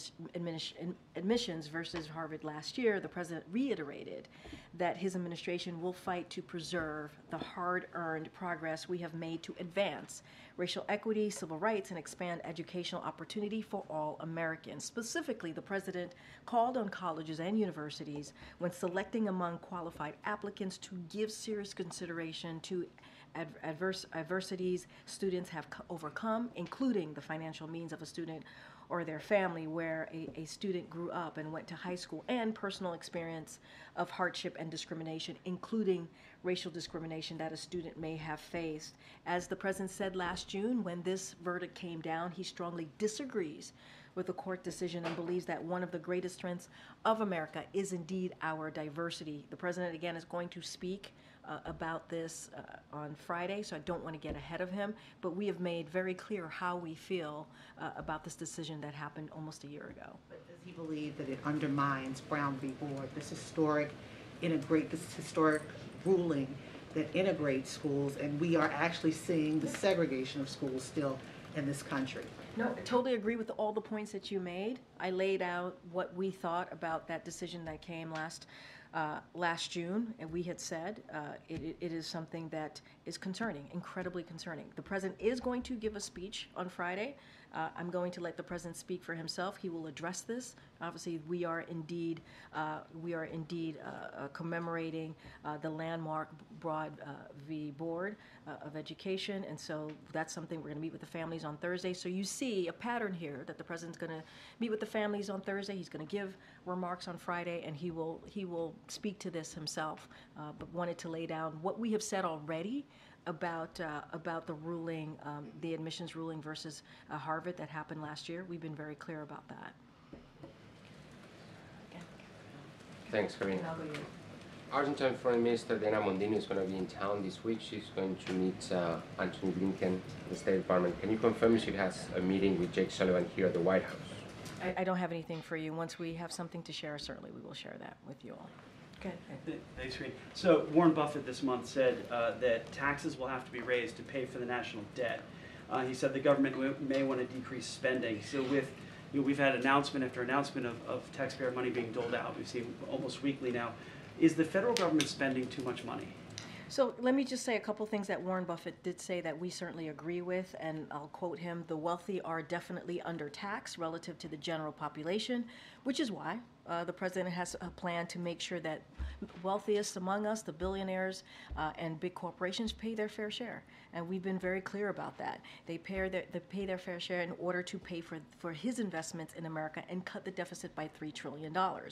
Admissions versus Harvard last year, the President reiterated that his administration will fight to preserve the hard-earned progress we have made to advance racial equity, civil rights, and expand educational opportunity for all Americans. Specifically, the President called on colleges and universities when selecting among qualified applicants to give serious consideration to adversities students have overcome, including the financial means of a student or their family where a student grew up and went to high school, and personal experience of hardship and discrimination, including racial discrimination that a student may have faced. As the President said last June, when this verdict came down, he strongly disagrees with the court decision and believes that one of the greatest strengths of America is indeed our diversity. The President, again, is going to speak about this on Friday, so I don't want to get ahead of him, but we have made very clear how we feel about this decision that happened almost a year ago. But does he believe that it undermines Brown v. Board, this historic ruling that integrates schools, and we are actually seeing the segregation of schools still in this country? No, I totally agree with all the points that you made. I laid out what we thought about that decision that came last June, and we had said it is something that is concerning, incredibly concerning. The president is going to give a speech on Friday. I'm going to let the president speak for himself. He will address this. Obviously, we are indeed commemorating the landmark Broad v. Board of Education, and so that's something we're going to meet with the families on Thursday. So you see a pattern here that the president's going to meet with the families on Thursday. He's going to give remarks on Friday, and he will speak to this himself. But wanted to lay down what we have said already about the ruling, the admissions ruling versus Harvard that happened last year. We've been very clear about that. Thanks, Karina. Argentine Foreign Minister Diana Mondino is going to be in town this week. She's going to meet Antony Blinken, the State Department. Can you confirm she has a meeting with Jake Sullivan here at the White House? I don't have anything for you. Once we have something to share, certainly we will share that with you all. Okay. Thanks, Karine. So Warren Buffett this month said that taxes will have to be raised to pay for the national debt. He said the government may want to decrease spending. So with we've had announcement after announcement of taxpayer money being doled out. We've seen almost weekly now. Is the federal government spending too much money? So let me just say a couple things that Warren Buffett did say that we certainly agree with, and I'll quote him: "The wealthy are definitely undertaxed relative to the general population, which is why the president has a plan to make sure that wealthiest among us, the billionaires and big corporations, pay their fair share." And we've been very clear about that. They pay their fair share in order to pay for his investments in America and cut the deficit by $3 trillion.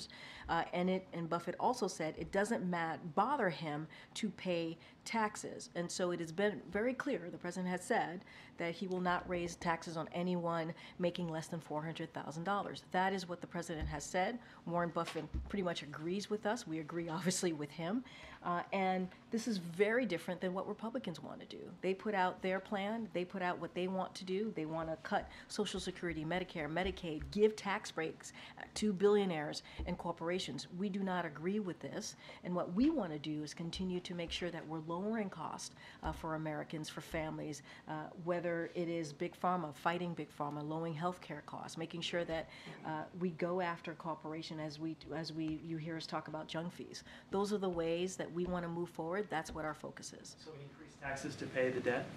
And Buffett also said it doesn't bother him to pay taxes. And so it has been very clear, the president has said, that he will not raise taxes on anyone making less than $400,000. That is what the president has said. Warren Buffett pretty much agrees with us. We agree, obviously, with him. And this is very different than what Republicans want to do. They put out their plan. They put out what they want to do. They want to cut Social Security, Medicare, Medicaid, give tax breaks to billionaires and corporations. We do not agree with this. And what we want to do is continue to make sure that we're lowering costs for Americans, for families, whether it is Big Pharma, fighting Big Pharma, lowering health care costs, making sure that we go after corporation as you hear us talk about junk fees. Those are the ways that we want to move forward. That's what our focus is. So increase taxes to pay the debt?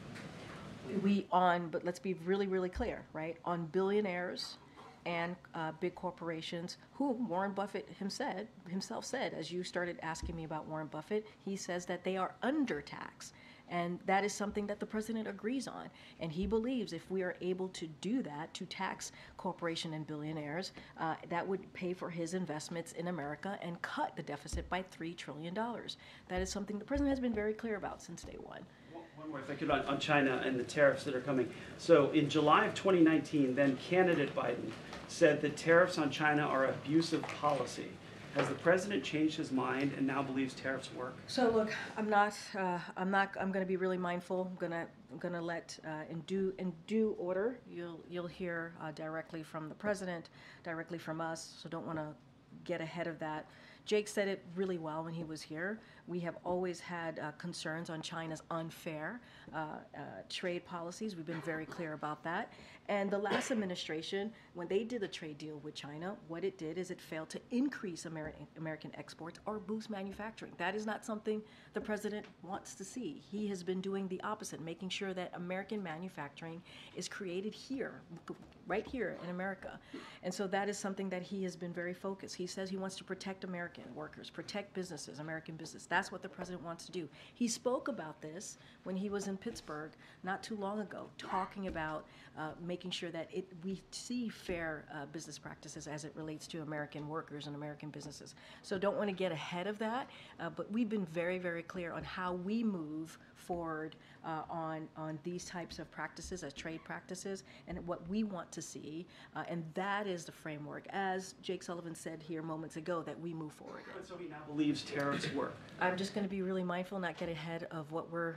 But let's be really, really clear, right? On billionaires and big corporations, who Warren Buffett himself said, as you started asking me about Warren Buffett, he says that they are undertaxed. And that is something that the president agrees on. And he believes if we are able to do that, to tax corporation and billionaires, that would pay for his investments in America and cut the deficit by $3 trillion. That is something the president has been very clear about since day one. One more, if I could, on China and the tariffs that are coming. So in July of 2019, then candidate Biden said that tariffs on China are abusive policy. Has the president changed his mind and now believes tariffs work? So look, I'm going to be really mindful. I'm going to let in due order. You'll hear directly from the president, directly from us. So don't want to get ahead of that. Jake said it really well when he was here. We have always had concerns on China's unfair trade policies. We've been very clear about that. And the last administration, when they did a trade deal with China, what it did is it failed to increase American exports or boost manufacturing. That is not something the president wants to see. He has been doing the opposite, making sure that American manufacturing is created here, right here in America. And so that is something that he has been very focused. He says he wants to protect American workers, protect businesses, American business. That's what the president wants to do. He spoke about this when he was in Pittsburgh not too long ago, talking about making sure that we see fair business practices as it relates to American workers and American businesses. So don't want to get ahead of that, but we've been very, very clear on how we move forward on these types of practices as trade practices and what we want to see, and that is the framework, as Jake Sullivan said here moments ago, that we move forward in. So he now believes tariffs work. I'm just going to be really mindful, not get ahead of what we're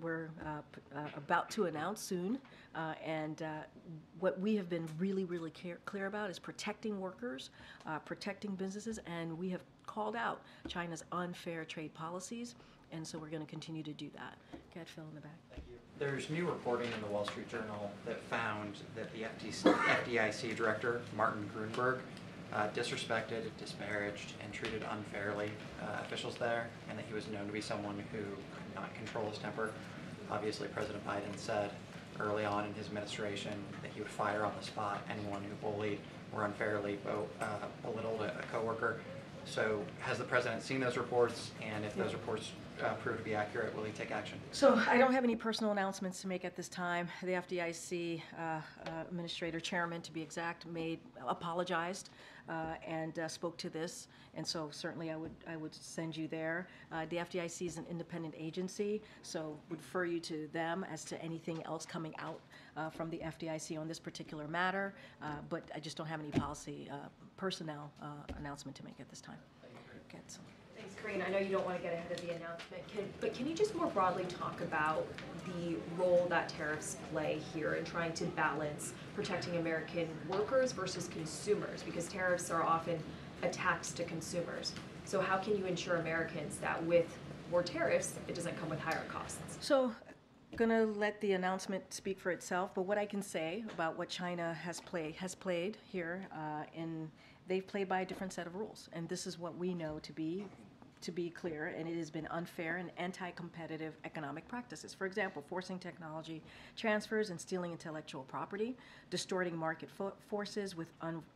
about to announce soon, and what we have been really, really clear about is protecting workers, protecting businesses, and we have called out China's unfair trade policies, and so we're going to continue to do that. Go ahead, Phil, in the back. Thank you. There's new reporting in the Wall Street Journal that found that the FDIC director, Martin Grunberg, disrespected, disparaged, and treated unfairly officials there, and that he was known to be someone who could not control his temper. Obviously, President Biden said early on in his administration that he would fire on the spot anyone who bullied or unfairly belittled a coworker. So has the president seen those reports, and if those reports prove to be accurate, will he take action? So I don't have any personal announcements to make at this time. The FDIC administrator, chairman to be exact, apologized and spoke to this, and so certainly I would send you there. The FDIC is an independent agency, so would refer you to them as to anything else coming out from the FDIC on this particular matter, but I just don't have any policy personnel announcement to make at this time. Thanks, Karine. I know you don't want to get ahead of the announcement, but can you just more broadly talk about the role that tariffs play here in trying to balance protecting American workers versus consumers? Because tariffs are often a tax to consumers. So how can you ensure Americans that with more tariffs, it doesn't come with higher costs? So I'm gonna let the announcement speak for itself, but what I can say about what China has played here, they've played by a different set of rules, and this is what we know to be clear, and it has been unfair and anti-competitive economic practices. For example, forcing technology transfers and stealing intellectual property, distorting market forces with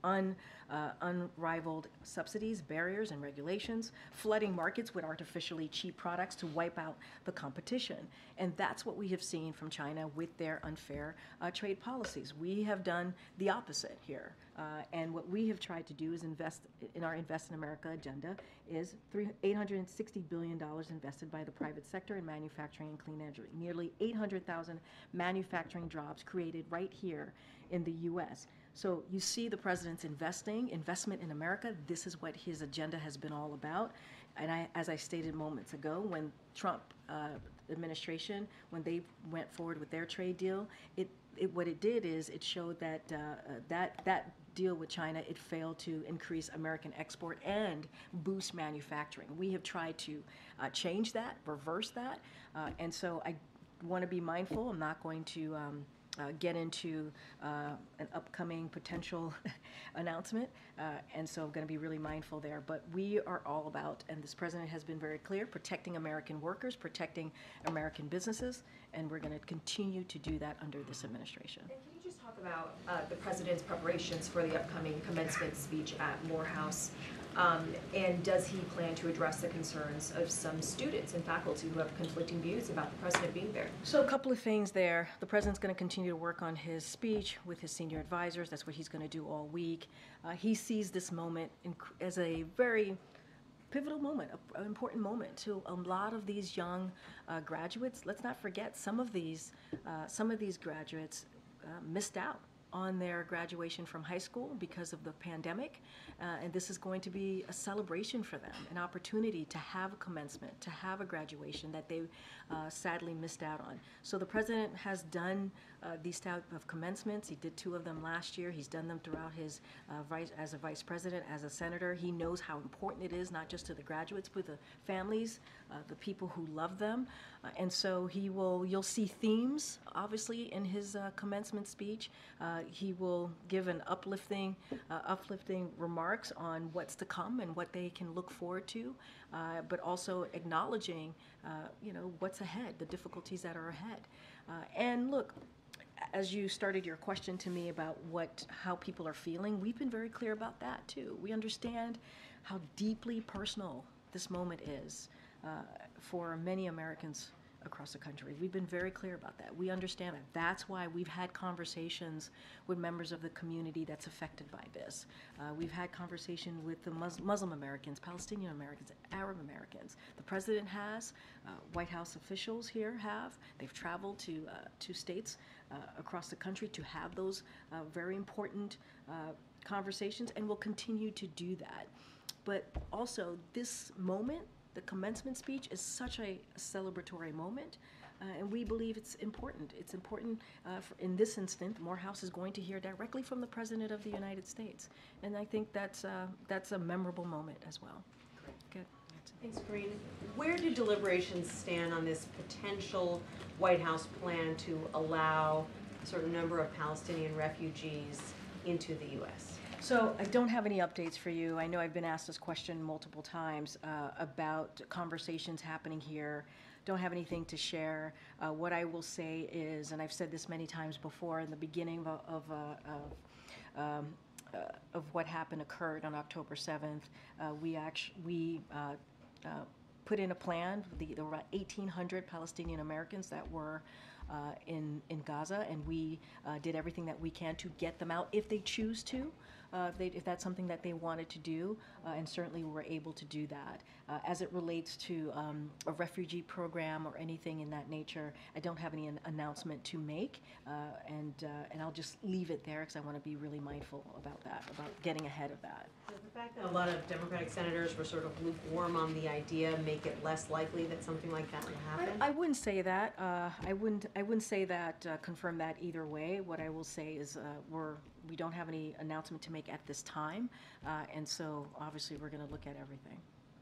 unrivaled subsidies, barriers, and regulations, flooding markets with artificially cheap products to wipe out the competition. And that's what we have seen from China with their unfair trade policies. We have done the opposite here. And what we have tried to do is invest in our Invest in America agenda is $860 billion invested by the private sector in manufacturing and clean energy. Nearly 800,000 manufacturing jobs created right here in the U.S. So you see the president's investment in America. This is what his agenda has been all about. And as I stated moments ago, when Trump administration, when they went forward with their trade deal, what it did is it showed that that deal with China, it failed to increase American export and boost manufacturing. We have tried to change that, reverse that, and so I want to be mindful. I'm not going to get into an upcoming potential announcement, and so I'm going to be really mindful there. But we are all about, and this president has been very clear, protecting American workers, protecting American businesses, and we're going to continue to do that under this administration. And can you just talk about the president's preparations for the upcoming commencement speech at Morehouse? And does he plan to address the concerns of some students and faculty who have conflicting views about the president being there? So a couple of things there. The president's going to continue to work on his speech with his senior advisors. That's what he's going to do all week. He sees this moment as a very pivotal moment, an important moment to a lot of these young graduates. Let's not forget some of these graduates missed out on their graduation from high school because of the pandemic, and this is going to be a celebration for them, an opportunity to have a commencement, to have a graduation that they sadly missed out on. So the president has done these type of commencements. He did 2 of them last year. He's done them throughout his as a vice president, as a senator. He knows how important it is, not just to the graduates, but the families, the people who love them. And so you'll see themes, obviously, in his commencement speech. He will give an uplifting remarks on what's to come and what they can look forward to, but also acknowledging, what's ahead, the difficulties that are ahead. And look, as you started your question to me about how people are feeling, we've been very clear about that too. We understand how deeply personal this moment is for many Americans across the country. We've been very clear about that. We understand it. That's why we've had conversations with members of the community that's affected by this. We've had conversation with the Muslim Americans, Palestinian Americans, Arab Americans. The president has, White House officials here have. They've traveled to states across the country to have those very important conversations, and will continue to do that. But also, this moment, the commencement speech, is such a celebratory moment, and we believe it's important. It's important in this instant. Morehouse is going to hear directly from the President of the United States, and I think that's a memorable moment as well. Good. Thanks, Karine. Where do deliberations stand on this potential White House plan to allow a certain number of Palestinian refugees into the U.S.? So I don't have any updates for you. I know I've been asked this question multiple times about conversations happening here. Don't have anything to share. What I will say is, and I've said this many times before, in the beginning of what happened occurred on October 7th, we put in a plan. There were about 1,800 Palestinian Americans that were in Gaza, and we did everything that we can to get them out if they choose to, if that's something that they wanted to do, and certainly we were able to do that. As it relates to a refugee program or anything in that nature, I don't have any announcement to make, and I'll just leave it there because I want to be really mindful about that, about getting ahead of that. Does the fact that a lot of Democratic senators were sort of lukewarm on the idea make it less likely that something like that would happen? I wouldn't say that. I wouldn't say that. Confirm that either way. What I will say is we don't have any announcement to make at this time, and so obviously we're going to look at everything.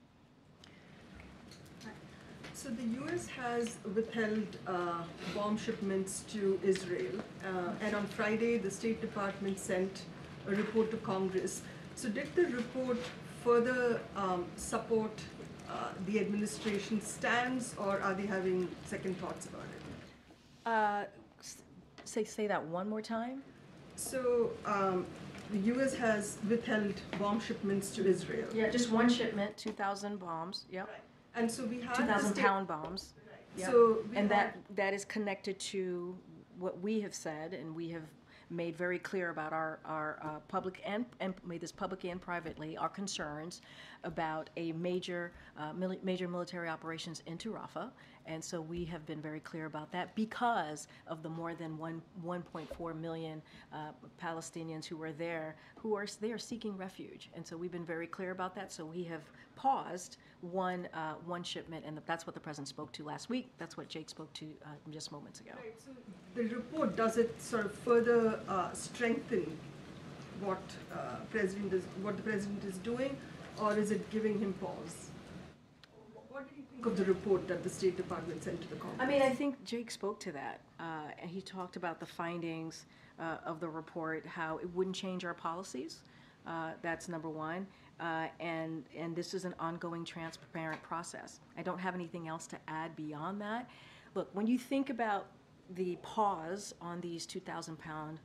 So the U.S. has withheld bomb shipments to Israel, and on Friday the State Department sent a report to Congress. So did the report further support the administration's stance, or are they having second thoughts about it? Say that one more time. So the U.S. has withheld bomb shipments to Israel. Yeah, just one shipment, 2,000 bombs. Yep. Right. And so we had 2,000 pound bombs. Yep. So and that is connected to what we have said, and we have made very clear about our public and made this publicly and privately, our concerns about a major military operations into Rafah. And so we have been very clear about that because of the more than 1.4 million Palestinians who are there, they are seeking refuge. And so we've been very clear about that. So we have paused one shipment, and that's what the president spoke to last week. That's what Jake spoke to just moments ago. Right, so the report, does it sort of further strengthen what the president is doing, or is it giving him pause? What do you think of the report that the State Department sent to the Congress? I mean, I think Jake spoke to that, and he talked about the findings of the report, how it wouldn't change our policies. That's number one. And this is an ongoing, transparent process. I don't have anything else to add beyond that. Look, when you think about the pause on these 2,000 pound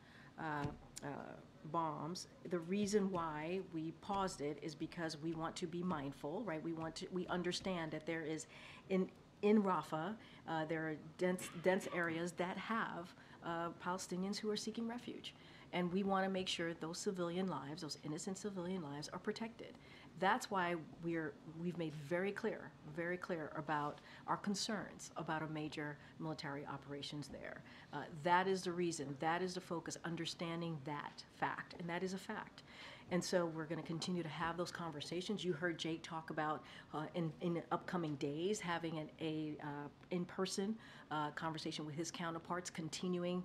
bombs, the reason why we paused it is because we want to be mindful, right? We understand that there is in Rafah, there are dense areas that have Palestinians who are seeking refuge. And we want to make sure those civilian lives, those innocent civilian lives, are protected. That's why we've made very clear about our concerns about a major military operations there. That is the reason, that is the focus, understanding that fact, and that is a fact. And so we're going to continue to have those conversations. You heard Jake talk about in upcoming days having an in-person conversation with his counterparts, continuing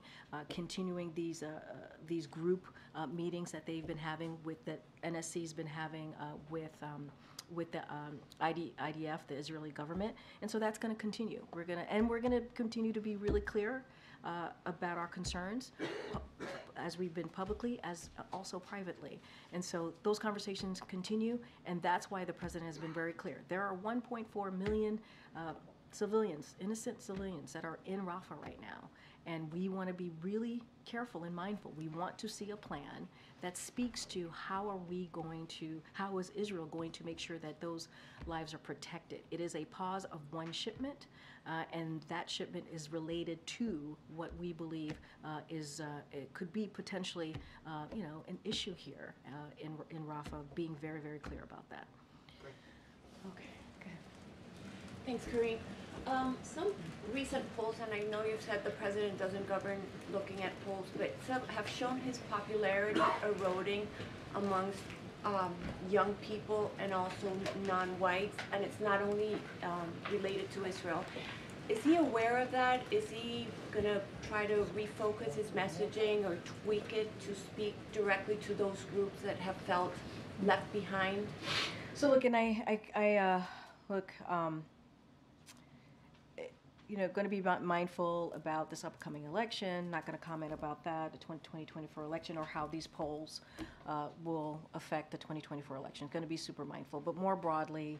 these group meetings that they've been having that NSC's been having with the IDF, the Israeli government, and so that's going to continue. We're going to continue to be really clear about our concerns, as we've been publicly, as also privately. And so those conversations continue, and that's why the president has been very clear. There are 1.4 million civilians, innocent civilians, that are in Rafah right now. And we want to be really careful and mindful. We want to see a plan that speaks to how is Israel going to make sure that those lives are protected. It is a pause of one shipment, and that shipment is related to what we believe it could be potentially, an issue here in Rafah, being very, very clear about that. Okay, good. Thanks, Karine. Some recent polls, and I know you've said the president doesn't govern looking at polls, but some have shown his popularity eroding amongst young people and also non-whites, and it's not only related to Israel. Is he aware of that? Is he going to try to refocus his messaging or tweak it to speak directly to those groups that have felt left behind? So look, and going to be mindful about this upcoming election, not going to comment about that, the 2024 election, or how these polls will affect the 2024 election. Going to be super mindful. But more broadly,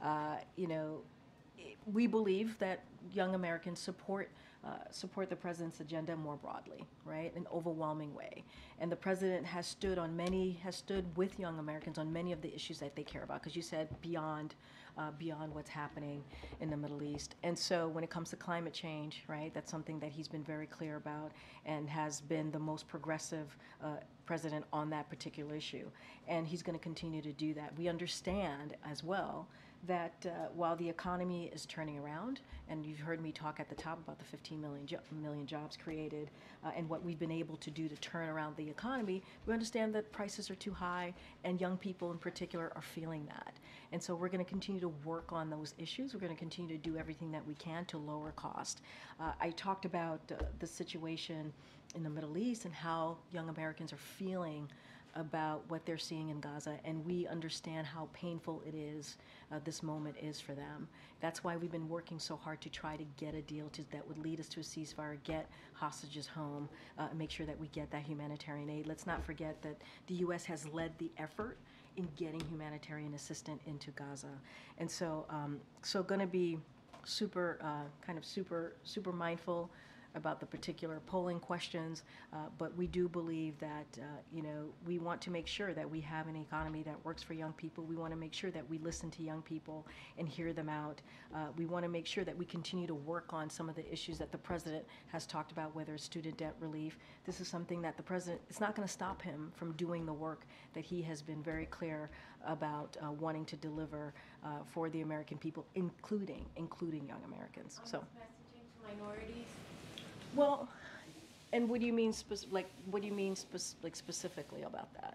we believe that young Americans support the president's agenda more broadly, right? In an overwhelming way. And the president has stood with young Americans on many of the issues that they care about, because you said beyond what's happening in the Middle East. And so when it comes to climate change, right, that's something that he's been very clear about and has been the most progressive president on that particular issue. And he's going to continue to do that. We understand as well that while the economy is turning around, and you've heard me talk at the top about the 15 million jobs created and what we've been able to do to turn around the economy, we understand that prices are too high, and young people in particular are feeling that. And so we're going to continue to work on those issues. We're going to continue to do everything that we can to lower cost. I talked about the situation in the Middle East and how young Americans are feeling about what they're seeing in Gaza, and we understand how painful it is, this moment is for them. That's why we've been working so hard to try to get a deal that would lead us to a ceasefire, get hostages home, and make sure that we get that humanitarian aid. Let's not forget that the U.S. has led the effort in getting humanitarian assistance into Gaza. And so, going to be super mindful about the particular polling questions, but we do believe that we want to make sure that we have an economy that works for young people. We want to make sure that we listen to young people and hear them out. We want to make sure that we continue to work on some of the issues that the president has talked about, whether it's student debt relief. This is something that the president, it's not going to stop him from doing the work that he has been very clear about wanting to deliver for the American people, including young Americans. So, messaging to minorities. Well, and what do you mean specifically about that?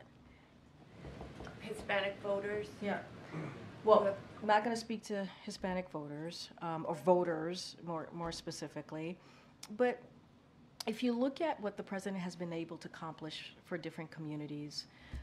Hispanic voters. Yeah. Well, I'm not going to speak to Hispanic voters or voters more specifically, but if you look at what the president has been able to accomplish for different communities,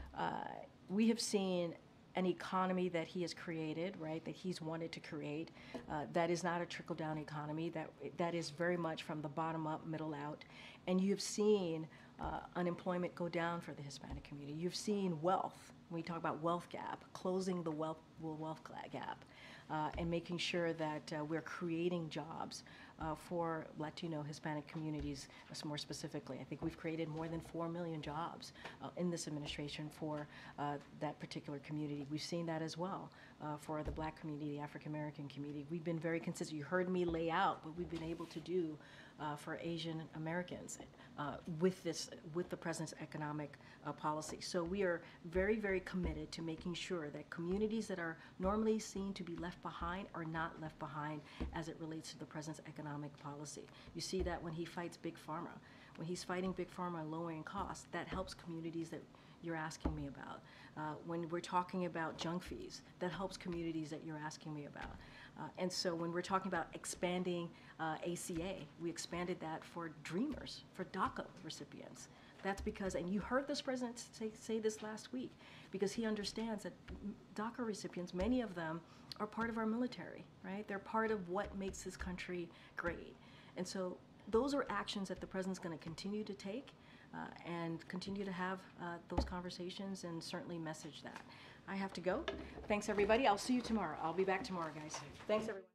we have seen an economy that he has created, right, that he's wanted to create, that is not a trickle-down economy, that is very much from the bottom up, middle out. And you've seen unemployment go down for the Hispanic community. You've seen wealth, when we talk about wealth gap, closing the wealth gap, and making sure that we're creating jobs for Latino, Hispanic communities more specifically. I think we've created more than 4 million jobs in this administration for that particular community. We've seen that as well for the Black community, the African American community. We've been very consistent. You heard me lay out what we've been able to do for Asian Americans with the president's economic policy. So we are very, very committed to making sure that communities that are normally seen to be left behind are not left behind as it relates to the president's economic policy. You see that when he fights Big Pharma. When he's fighting Big Pharma and lowering costs, that helps communities that you're asking me about. When we're talking about junk fees, that helps communities that you're asking me about. And so when we're talking about expanding ACA, we expanded that for Dreamers, for DACA recipients. That's because, and you heard this president say this last week, because he understands that DACA recipients, many of them are part of our military, right? They're part of what makes this country great. And so those are actions that the president's going to continue to take and continue to have those conversations and certainly message that. I have to go. Thanks, everybody. I'll see you tomorrow. I'll be back tomorrow, guys. Thanks, everyone.